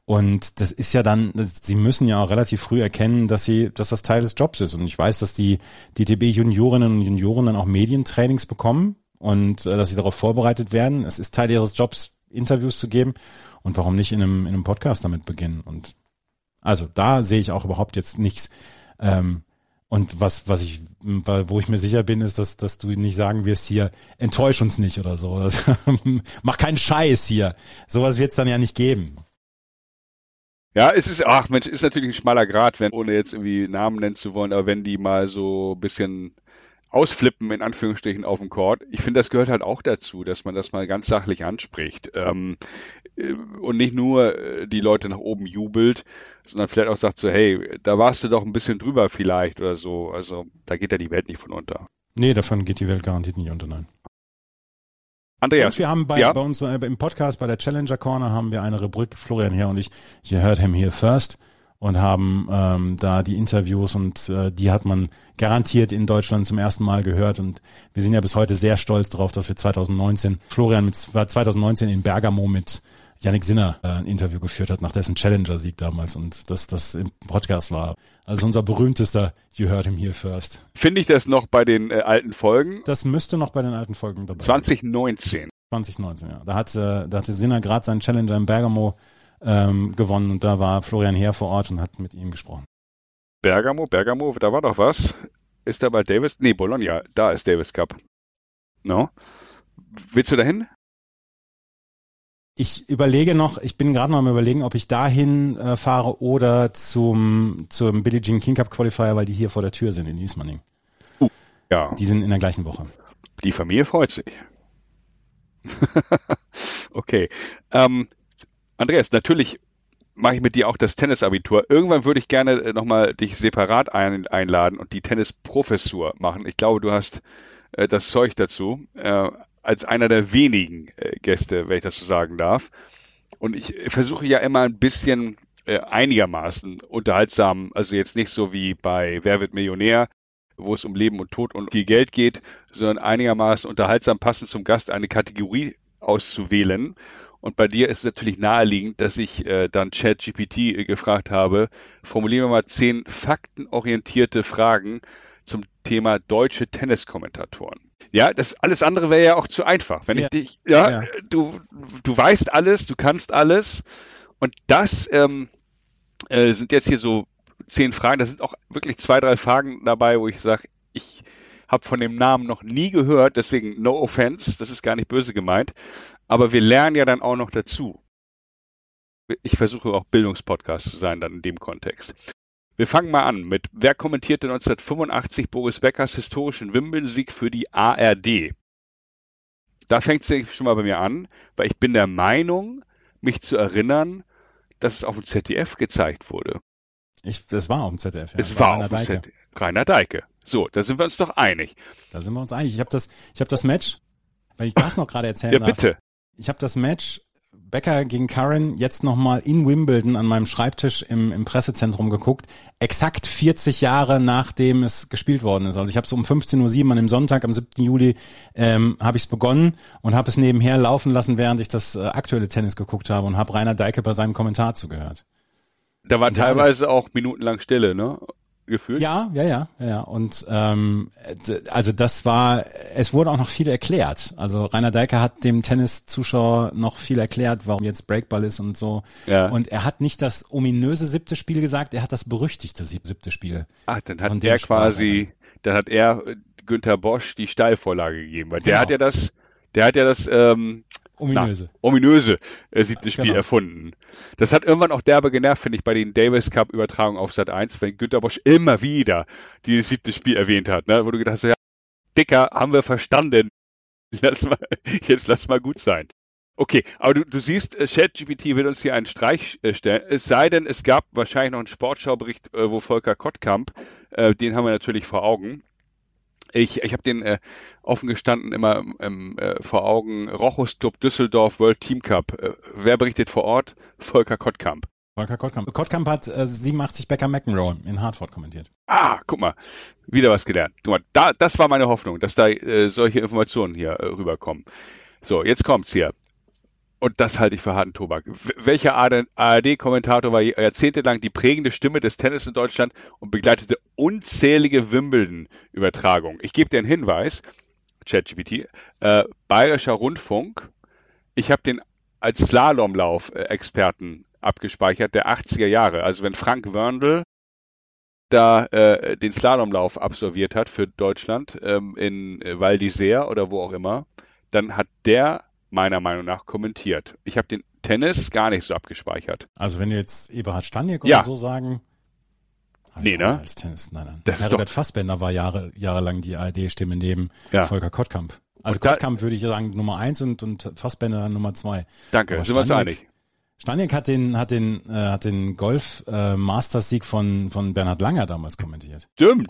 Und das ist ja dann, sie müssen ja auch relativ früh erkennen, dass das Teil des Jobs ist. Und ich weiß, dass die DTB-Juniorinnen und Junioren dann auch Medientrainings bekommen und dass sie darauf vorbereitet werden. Es ist Teil ihres Jobs, Interviews zu geben. Und warum nicht in einem Podcast damit beginnen? Und also da sehe ich auch überhaupt jetzt nichts. Und wo ich mir sicher bin, ist, dass du nicht sagen wirst hier, enttäusch uns nicht oder so. Mach keinen Scheiß hier. Sowas wird es dann ja nicht geben. Ja, ist natürlich ein schmaler Grat, ohne jetzt irgendwie Namen nennen zu wollen, aber wenn die mal so ein bisschen ausflippen, in Anführungsstrichen, auf dem Court. Ich finde, das gehört halt auch dazu, dass man das mal ganz sachlich anspricht. Und nicht nur die Leute nach oben jubelt, sondern vielleicht auch sagt so, hey, da warst du doch ein bisschen drüber vielleicht oder so. Also da geht ja die Welt nicht von unter. Nee, davon geht die Welt garantiert nicht unter, nein. Andreas. Und wir haben bei uns im Podcast, bei der Challenger Corner, haben wir eine Rubrik, Florian Herr und ich, You Heard Him Here First, und haben da die Interviews und die hat man garantiert in Deutschland zum ersten Mal gehört, und wir sind ja bis heute sehr stolz drauf, dass wir 2019 in Bergamo mit Yannick Sinner ein Interview geführt hat, nach dessen Challenger-Sieg damals, und das im Podcast war. Also unser berühmtester You Heard Him Here First. Finde ich das noch bei den alten Folgen? Das müsste noch bei den alten Folgen dabei sein. 2019, ja. Da hatte Sinner gerade seinen Challenger in Bergamo gewonnen, und da war Florian Herr vor Ort und hat mit ihm gesprochen. Bergamo, da war doch was. Ist da bei Davis? Nee, Bologna, da ist Davis Cup. No? Willst du dahin? Ich bin gerade noch am Überlegen, ob ich dahin fahre oder zum Billie Jean King Cup Qualifier, weil die hier vor der Tür sind in Ismaning. Ja. Die sind in der gleichen Woche. Die Familie freut sich. Okay. Andreas, natürlich mache ich mit dir auch das Tennisabitur. Irgendwann würde ich gerne nochmal dich separat einladen und die Tennisprofessur machen. Ich glaube, du hast das Zeug dazu. Als einer der wenigen Gäste, wenn ich das so sagen darf. Und ich versuche ja immer ein bisschen einigermaßen unterhaltsam, also jetzt nicht so wie bei Wer wird Millionär, wo es um Leben und Tod und viel Geld geht, sondern einigermaßen unterhaltsam passend zum Gast eine Kategorie auszuwählen. Und bei dir ist es natürlich naheliegend, dass ich dann ChatGPT gefragt habe, formulieren wir mal 10 faktenorientierte Fragen zum Thema deutsche Tenniskommentatoren. Ja, das alles andere wäre ja auch zu einfach. Wenn ich dich, du weißt alles, du kannst alles, und das sind jetzt hier so 10 Fragen. Da sind auch wirklich 2, 3 Fragen dabei, wo ich sage, ich habe von dem Namen noch nie gehört, deswegen no offense, das ist gar nicht böse gemeint, aber wir lernen ja dann auch noch dazu. Ich versuche auch Bildungspodcast zu sein dann in dem Kontext. Wir fangen mal an mit, wer kommentierte 1985 Boris Beckers historischen Wimbledon-Sieg für die ARD? Da fängt es schon mal bei mir an, weil ich bin der Meinung, mich zu erinnern, dass es auf dem ZDF gezeigt wurde. Das war auf dem ZDF, ja. Es war auf dem ZDF. Rainer Daicke. So, da sind wir uns doch einig. Da sind wir uns einig. Ich habe das Match, weil ich das noch gerade erzählen darf. Ja, bitte. Ich habe das Match Becker gegen Curran jetzt nochmal in Wimbledon an meinem Schreibtisch im Pressezentrum geguckt, exakt 40 Jahre nachdem es gespielt worden ist. Also ich habe es um 15:07 Uhr an dem Sonntag, am 7. Juli, habe ich es begonnen und habe es nebenher laufen lassen, während ich das aktuelle Tennis geguckt habe, und habe Rainer Daicke bei seinem Kommentar zugehört. Da war teilweise auch minutenlang Stille, ne? Gefühlt. Ja. Und also es wurde auch noch viel erklärt. Also Rainer Daicke hat dem Tenniszuschauer noch viel erklärt, warum jetzt Breakball ist und so. Ja. Und er hat nicht das ominöse 7. Spiel gesagt, er hat das berüchtigte 7. Spiel. Ach, dann hat er Günther Bosch die Steilvorlage gegeben, weil der hat ja das ominöse 7. Spiel erfunden. Das hat irgendwann auch derbe genervt, finde ich, bei den Davis Cup Übertragungen auf Sat.1, wenn Günther Bosch immer wieder dieses 7. Spiel erwähnt hat, ne? Wo du gedacht hast, ja, Dicker, haben wir verstanden. Jetzt lass mal gut sein. Okay, aber du siehst, ChatGPT will uns hier einen Streich stellen, es sei denn, es gab wahrscheinlich noch einen Sportschaubericht, wo Volker Kottkamp, den haben wir natürlich vor Augen. Ich habe den offen gestanden immer vor Augen, Rochus Club Düsseldorf World Team Cup. Wer berichtet vor Ort? Volker Kottkamp. Kottkamp hat 87 Becker McEnroe in Hartford kommentiert. Ah, guck mal, wieder was gelernt. Guck mal, das war meine Hoffnung, dass da solche Informationen hier rüberkommen. So, jetzt kommt's hier. Und das halte ich für harten Tobak. Welcher ARD-Kommentator war jahrzehntelang die prägende Stimme des Tennis in Deutschland und begleitete unzählige Wimbledon-Übertragungen? Ich gebe dir einen Hinweis, ChatGPT, Bayerischer Rundfunk. Ich habe den als Slalomlauf-Experten abgespeichert, der 80er Jahre. Also wenn Frank Wörndl da den Slalomlauf absolviert hat für Deutschland in Val d'Isère oder wo auch immer, dann hat der meiner Meinung nach kommentiert. Ich habe den Tennis gar nicht so abgespeichert. Also wenn du jetzt Eberhard Staniek oder so sagen... Nee, ne? Als Tennis, nein. Das Herbert Fassbender war jahrelang die ARD-Stimme neben Volker Kottkamp. Also Kottkamp würde ich sagen Nummer 1 und Fassbender Nummer 2. Danke, sind wir uns einig. Staniek hat den Golf-Masters-Sieg von Bernhard Langer damals kommentiert.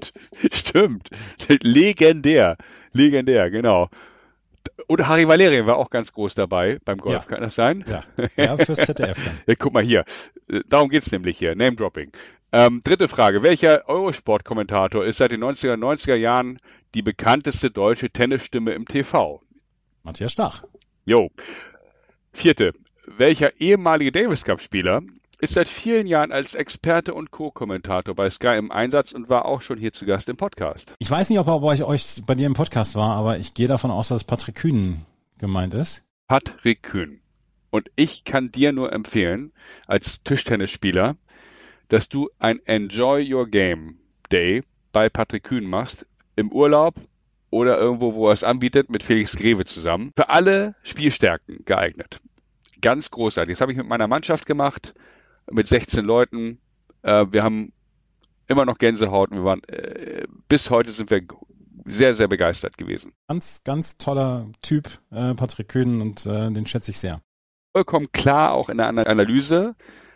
Stimmt. Legendär, genau. Und Harry Valerian war auch ganz groß dabei beim Golf, kann das sein? Ja, fürs ZDF dann. Ja, guck mal hier, darum geht's nämlich hier, Name-Dropping. Dritte Frage, welcher Eurosport-Kommentator ist seit den 90er Jahren die bekannteste deutsche Tennisstimme im TV? Matthias Stach. Jo. Vierte, welcher ehemalige Davis-Cup-Spieler ist seit vielen Jahren als Experte und Co-Kommentator bei Sky im Einsatz und war auch schon hier zu Gast im Podcast? Ich weiß nicht, ob er bei dir im Podcast war, aber ich gehe davon aus, dass Patrick Kühn gemeint ist. Patrick Kühn. Und ich kann dir nur empfehlen, als Tischtennisspieler, dass du ein Enjoy Your Game Day bei Patrick Kühn machst, im Urlaub oder irgendwo, wo er es anbietet, mit Felix Greve zusammen. Für alle Spielstärken geeignet. Ganz großartig. Das habe ich mit meiner Mannschaft gemacht, mit 16 Leuten. Wir haben immer noch Gänsehaut. Wir waren, bis heute sind wir sehr, sehr begeistert gewesen. Ganz, ganz toller Typ, Patrick Kühn, und den schätze ich sehr. Vollkommen klar, auch in der Analyse.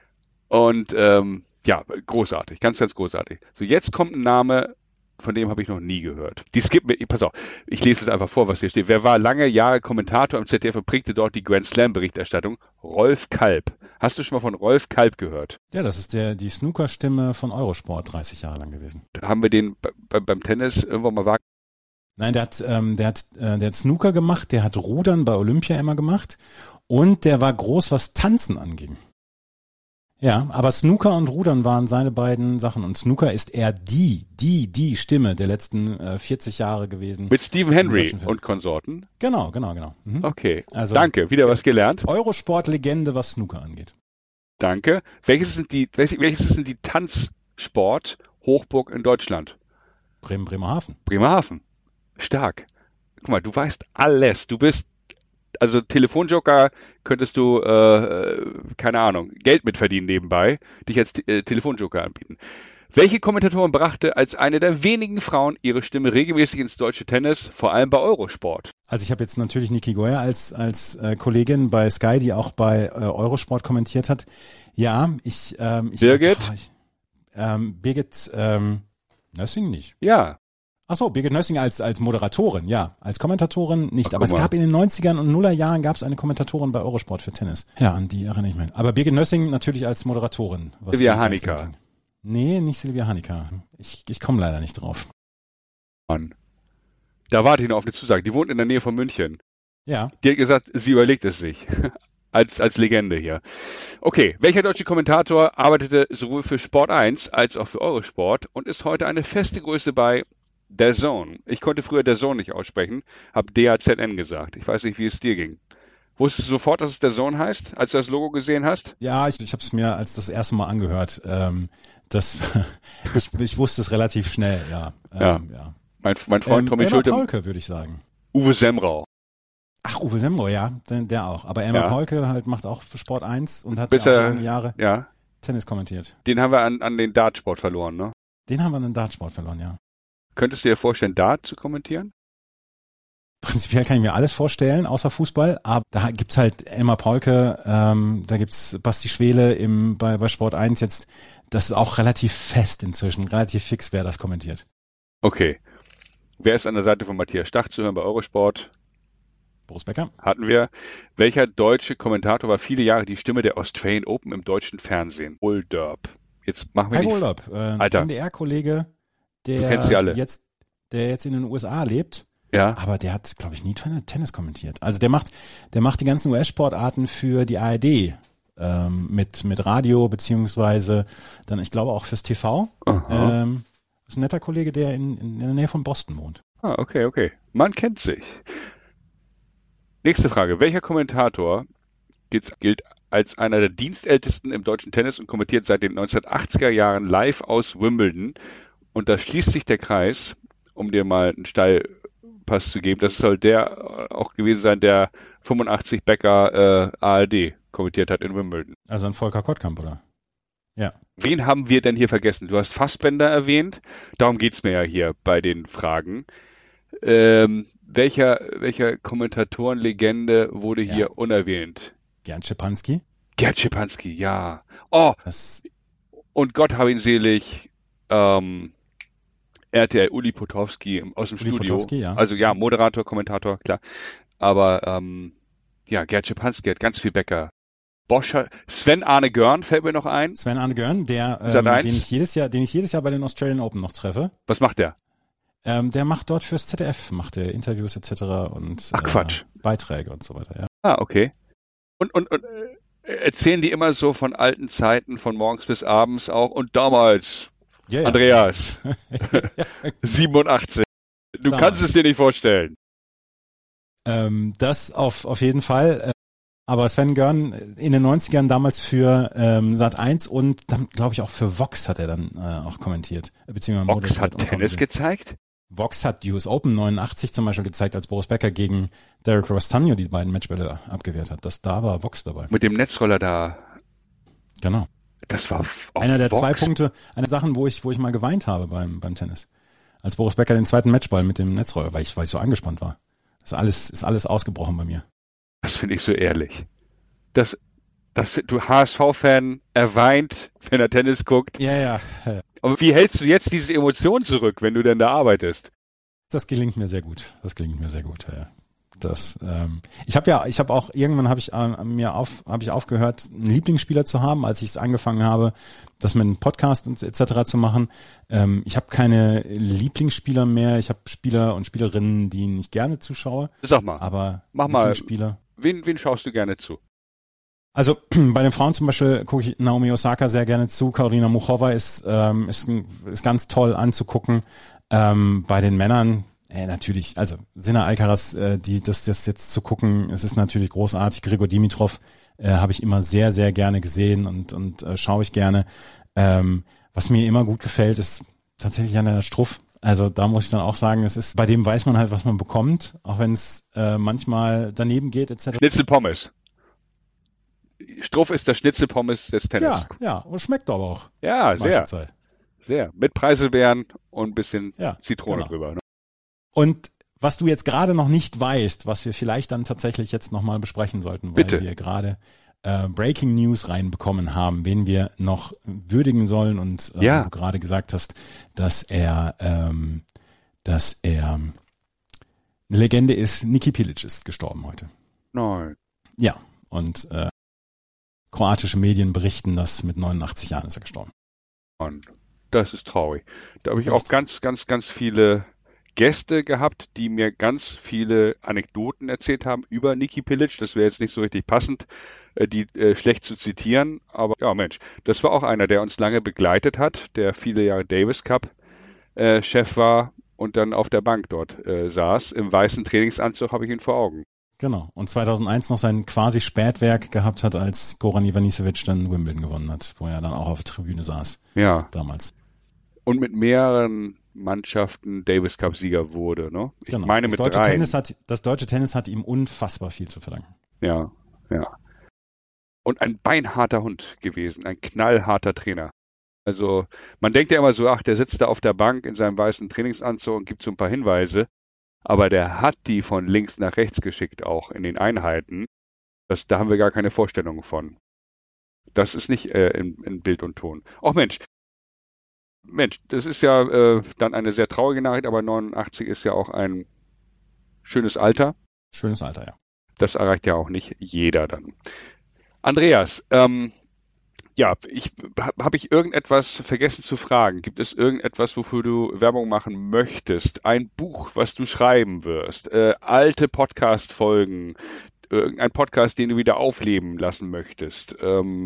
Und großartig, ganz, ganz großartig. So, jetzt kommt ein Name, von dem habe ich noch nie gehört. Pass auf, ich lese es einfach vor, was hier steht. Wer war lange Jahre Kommentator im ZDF und prägte dort die Grand Slam-Berichterstattung? Rolf Kalb. Hast du schon mal von Rolf Kalb gehört? Ja, das ist die Snooker-Stimme von Eurosport 30 Jahre lang gewesen. Haben wir den beim Tennis irgendwann mal wahrgenommen? Nein, der hat Snooker gemacht, der hat Rudern bei Olympia immer gemacht und der war groß, was Tanzen anging. Ja, aber Snooker und Rudern waren seine beiden Sachen und Snooker ist eher die Stimme der letzten 40 Jahre gewesen. Mit Stephen Hendry und Konsorten? Genau. Mhm. Okay, also, danke, wieder was gelernt. Eurosport-Legende, was Snooker angeht. Danke. Welches ist denn die Tanzsport-Hochburg in Deutschland? Bremerhaven. Bremerhaven. Stark. Guck mal, du weißt alles. Du bist, also Telefonjoker könntest du, keine Ahnung, Geld mitverdienen nebenbei, dich als Telefonjoker anbieten. Welche Kommentatorin brachte als eine der wenigen Frauen ihre Stimme regelmäßig ins deutsche Tennis, vor allem bei Eurosport? Also ich habe jetzt natürlich Niki Goyer als Kollegin bei Sky, die auch bei Eurosport kommentiert hat. Ja, Birgit? Birgit Nössing nicht. Ja. Ach so, Birgit Nössing als Moderatorin, ja. Als Kommentatorin nicht. Aber es gab in den 90ern und Nullerjahren gab es eine Kommentatorin bei Eurosport für Tennis. Ja, an die erinnere ich mich. Aber Birgit Nössing natürlich als Moderatorin. Silvia Hanika. Nee, nicht Silvia Hanika. Ich komme leider nicht drauf. Mann. Da warte ich noch auf eine Zusage. Die wohnt in der Nähe von München. Ja. Die hat gesagt, sie überlegt es sich. Als Legende hier. Okay, welcher deutsche Kommentator arbeitete sowohl für Sport 1 als auch für Eurosport und ist heute eine feste Größe bei DAZN? Ich konnte früher DAZN nicht aussprechen, habe DAZN gesagt. Ich weiß nicht, wie es dir ging. Wusstest du sofort, dass es DAZN heißt, als du das Logo gesehen hast? Ja, ich habe es mir als das erste Mal angehört. Ich wusste es relativ schnell, ja. Ja. Mein Freund Tommy Schulte. Paulke, würde ich sagen. Uwe Semrau. Ach, Uwe Semrau, ja, der auch. Aber Elmar Paulke halt macht auch für Sport 1 und hat ja auch lange Jahre Tennis kommentiert. Den haben wir an den Dartsport verloren, ne? Den haben wir an den Dartsport verloren, ja. Könntest du dir vorstellen, Dart zu kommentieren? Prinzipiell kann ich mir alles vorstellen, außer Fußball. Aber da gibt's halt Elmar Paulke, da gibt's Basti Schwele bei Sport 1 jetzt. Das ist auch relativ fest inzwischen, relativ fix, wer das kommentiert. Okay. Wer ist an der Seite von Matthias Stach zu hören bei Eurosport? Boris Becker. Hatten wir. Welcher deutsche Kommentator war viele Jahre die Stimme der Australian Open im deutschen Fernsehen? Olderb. Jetzt machen wir Kai Olderb, NDR-Kollege, der jetzt in den USA lebt Ja. Aber der hat, glaube ich, nie Tennis kommentiert. Also der macht die ganzen US-Sportarten für die ARD mit Radio beziehungsweise dann, ich glaube, auch fürs TV. Ist ein netter Kollege, der in der Nähe von Boston wohnt. Ah, okay. Man kennt sich. Nächste Frage. Welcher Kommentator gilt als einer der dienstältesten im deutschen Tennis und kommentiert seit den 1980er Jahren live aus Wimbledon? Und da schließt sich der Kreis, um dir mal einen Steilpass zu geben. Das soll der auch gewesen sein, der 85 Becker ARD kommentiert hat in Wimbledon. Also ein Volker Kottkamp, oder? Ja. Wen haben wir denn hier vergessen? Du hast Fassbender erwähnt. Darum geht's mir ja hier bei den Fragen. Welcher Kommentatorenlegende wurde hier unerwähnt? Gerd Schipanski. Gerd Schipanski, ja. Oh, und Gott hab ihn selig, RTL Uli Potowski aus dem Studio. Potowski, ja. Also ja, Moderator, Kommentator, klar. Aber Gerd Schipanski hat ganz viel Bäcker. Bosch, Sven Arne Görn fällt mir noch ein. Sven Arne Görn, den ich jedes Jahr bei den Australian Open noch treffe. Was macht der? Der macht dort fürs ZDF, macht der Interviews etc. und Quatsch. Beiträge und so weiter, ja. Ah, okay. Und erzählen die immer so von alten Zeiten, von morgens bis abends auch und damals, ja. Andreas, 87. Du kannst es dir nicht vorstellen. Das auf jeden Fall. Aber Sven Görn in den 90ern damals für Sat.1 und dann, glaube ich, auch für Vox hat er dann auch kommentiert. Beziehungsweise Vox hat Tennis gezeigt? Vox hat die US Open 89 zum Beispiel gezeigt, als Boris Becker gegen Derek Rostagno die beiden Matchbälle abgewehrt hat. Da war Vox dabei. Mit dem Netzroller da. Genau. Das war einer der Vox. 2 Punkte, eine Sachen, wo ich mal geweint habe beim Tennis. Als Boris Becker den zweiten Matchball mit dem Netzroller, weil ich so angespannt war. Das ist alles ausgebrochen bei mir. Das finde ich so ehrlich. Du HSV-Fan, er weint, wenn er Tennis guckt. Ja. Aber wie hältst du jetzt diese Emotionen zurück, wenn du denn da arbeitest? Das gelingt mir sehr gut. Ja. Ich habe auch irgendwann habe ich aufgehört, einen Lieblingsspieler zu haben, als ich angefangen habe, das mit einem Podcast und etc. zu machen. Ich habe keine Lieblingsspieler mehr. Ich habe Spieler und Spielerinnen, die ich gerne zuschaue. Sag mal. Aber mach mal. Spieler. Wen schaust du gerne zu? Also bei den Frauen zum Beispiel gucke ich Naomi Osaka sehr gerne zu. Karolina Muchova ist ganz toll anzugucken. Bei den Männern natürlich, also Sinner Alcaraz, das jetzt zu gucken, es ist natürlich großartig. Grigor Dimitrov habe ich immer sehr, sehr gerne gesehen und schaue ich gerne. Was mir immer gut gefällt, ist tatsächlich Jan Struff. Also da muss ich dann auch sagen, bei dem weiß man halt, was man bekommt, auch wenn es manchmal daneben geht etc. Schnitzelpommes. Struff ist der Schnitzelpommes des Tennis. Ja, und schmeckt aber auch. Ja, sehr. Zeit. Sehr. Mit Preiselbeeren und ein bisschen Zitrone drüber. Ne? Und was du jetzt gerade noch nicht weißt, was wir vielleicht dann tatsächlich jetzt nochmal besprechen sollten, weil wir gerade Breaking News reinbekommen haben, wen wir noch würdigen sollen und du gerade gesagt hast, dass er eine Legende ist. Niki Pilic ist gestorben heute. Nein. Ja, und kroatische Medien berichten, dass mit 89 Jahren ist er gestorben. Und das ist traurig. Da habe ich auch ganz, ganz, ganz viele Gäste gehabt, die mir ganz viele Anekdoten erzählt haben über Niki Pilic. Das wäre jetzt nicht so richtig passend, die schlecht zu zitieren. Aber ja, Mensch, das war auch einer, der uns lange begleitet hat, der viele Jahre Davis Cup Chef war und dann auf der Bank dort saß. Im weißen Trainingsanzug habe ich ihn vor Augen. Genau. Und 2001 noch sein quasi Spätwerk gehabt hat, als Goran Ivanisevic dann Wimbledon gewonnen hat, wo er dann auch auf der Tribüne saß. Ja. Damals. Und mit mehreren Mannschaften Davis Cup Sieger wurde, ne? Ich meine mit 3. Das deutsche Tennis hat ihm unfassbar viel zu verdanken. Ja. Und ein beinharter Hund gewesen, ein knallharter Trainer. Also man denkt ja immer so, der sitzt da auf der Bank in seinem weißen Trainingsanzug und gibt so ein paar Hinweise. Aber der hat die von links nach rechts geschickt, auch in den Einheiten. Da haben wir gar keine Vorstellung von. Das ist nicht in Bild und Ton. Ach Mensch, das ist ja dann eine sehr traurige Nachricht, aber 89 ist ja auch ein schönes Alter. Schönes Alter, ja. Das erreicht ja auch nicht jeder dann. Andreas, Ja, habe ich irgendetwas vergessen zu fragen? Gibt es irgendetwas, wofür du Werbung machen möchtest? Ein Buch, was du schreiben wirst? Alte Podcast-Folgen? Irgendein Podcast, den du wieder aufleben lassen möchtest?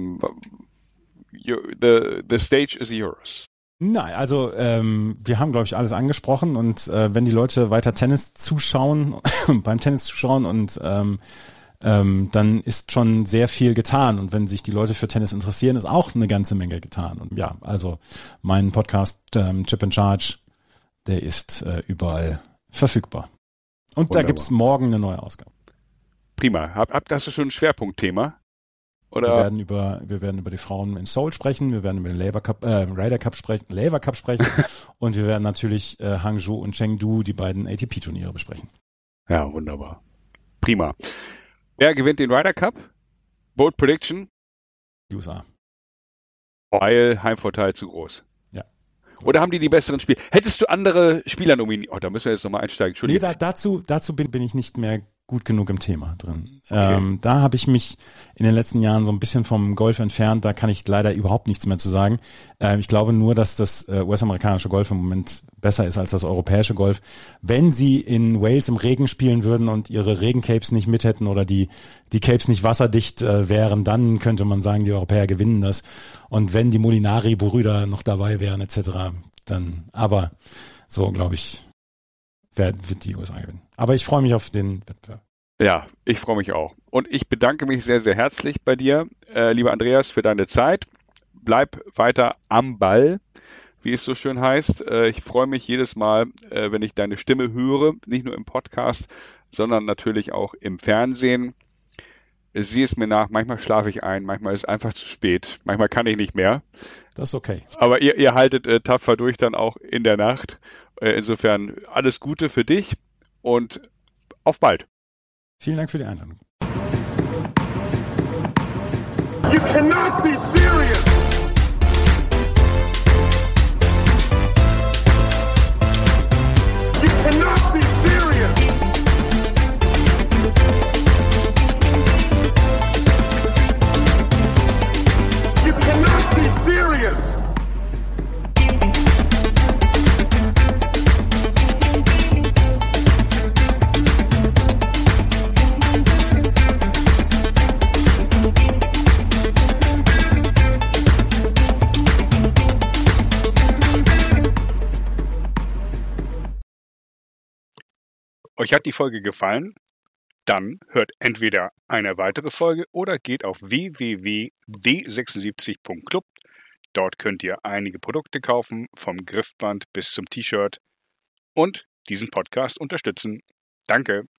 The stage is yours. Nein, also wir haben, glaube ich, alles angesprochen und wenn die Leute weiter Tennis zuschauen, beim Tennis zuschauen und dann ist schon sehr viel getan. Und wenn sich die Leute für Tennis interessieren, ist auch eine ganze Menge getan. Und ja, also mein Podcast Chip and Charge, der ist überall verfügbar. Und Wunderbar. Da gibt's morgen eine neue Ausgabe. Prima. Hast du schon ein Schwerpunktthema? Oder? Wir werden über die Frauen in Seoul sprechen, wir werden über den Ryder Cup sprechen und wir werden natürlich Hangzhou und Chengdu, die beiden ATP-Turniere besprechen. Ja, wunderbar. Prima. Wer gewinnt den Ryder Cup? Bold Prediction? USA. Weil Heimvorteil zu groß. Ja. Oder haben die besseren Spieler? Hättest du andere Spieler nominiert? Oh, da müssen wir jetzt nochmal einsteigen. Entschuldigung. Nee, dazu bin ich nicht mehr gut genug im Thema drin. Okay. Da habe ich mich in den letzten Jahren so ein bisschen vom Golf entfernt. Da kann ich leider überhaupt nichts mehr zu sagen. Ich glaube nur, dass das US-amerikanische Golf im Moment besser ist als das europäische Golf. Wenn sie in Wales im Regen spielen würden und ihre Regencapes nicht mit hätten oder die Capes nicht wasserdicht wären, dann könnte man sagen, die Europäer gewinnen das. Und wenn die Molinari-Brüder noch dabei wären etc., dann, aber so glaube ich, wird die USA gewinnen. Aber ich freue mich auf den Wettbewerb. Ja, ich freue mich auch. Und ich bedanke mich sehr, sehr herzlich bei dir, lieber Andreas, für deine Zeit. Bleib weiter am Ball, wie es so schön heißt. Ich freue mich jedes Mal, wenn ich deine Stimme höre, nicht nur im Podcast, sondern natürlich auch im Fernsehen. Sieh es mir nach, manchmal schlafe ich ein, manchmal ist es einfach zu spät, manchmal kann ich nicht mehr. Das ist okay. Aber ihr haltet tapfer durch dann auch in der Nacht. Insofern alles Gute für dich und auf bald. Vielen Dank für die Einladung. You cannot be serious! You cannot be serious! You cannot be serious! Euch hat die Folge gefallen? Dann hört entweder eine weitere Folge oder geht auf www.d76.club. Dort könnt ihr einige Produkte kaufen, vom Griffband bis zum T-Shirt und diesen Podcast unterstützen. Danke!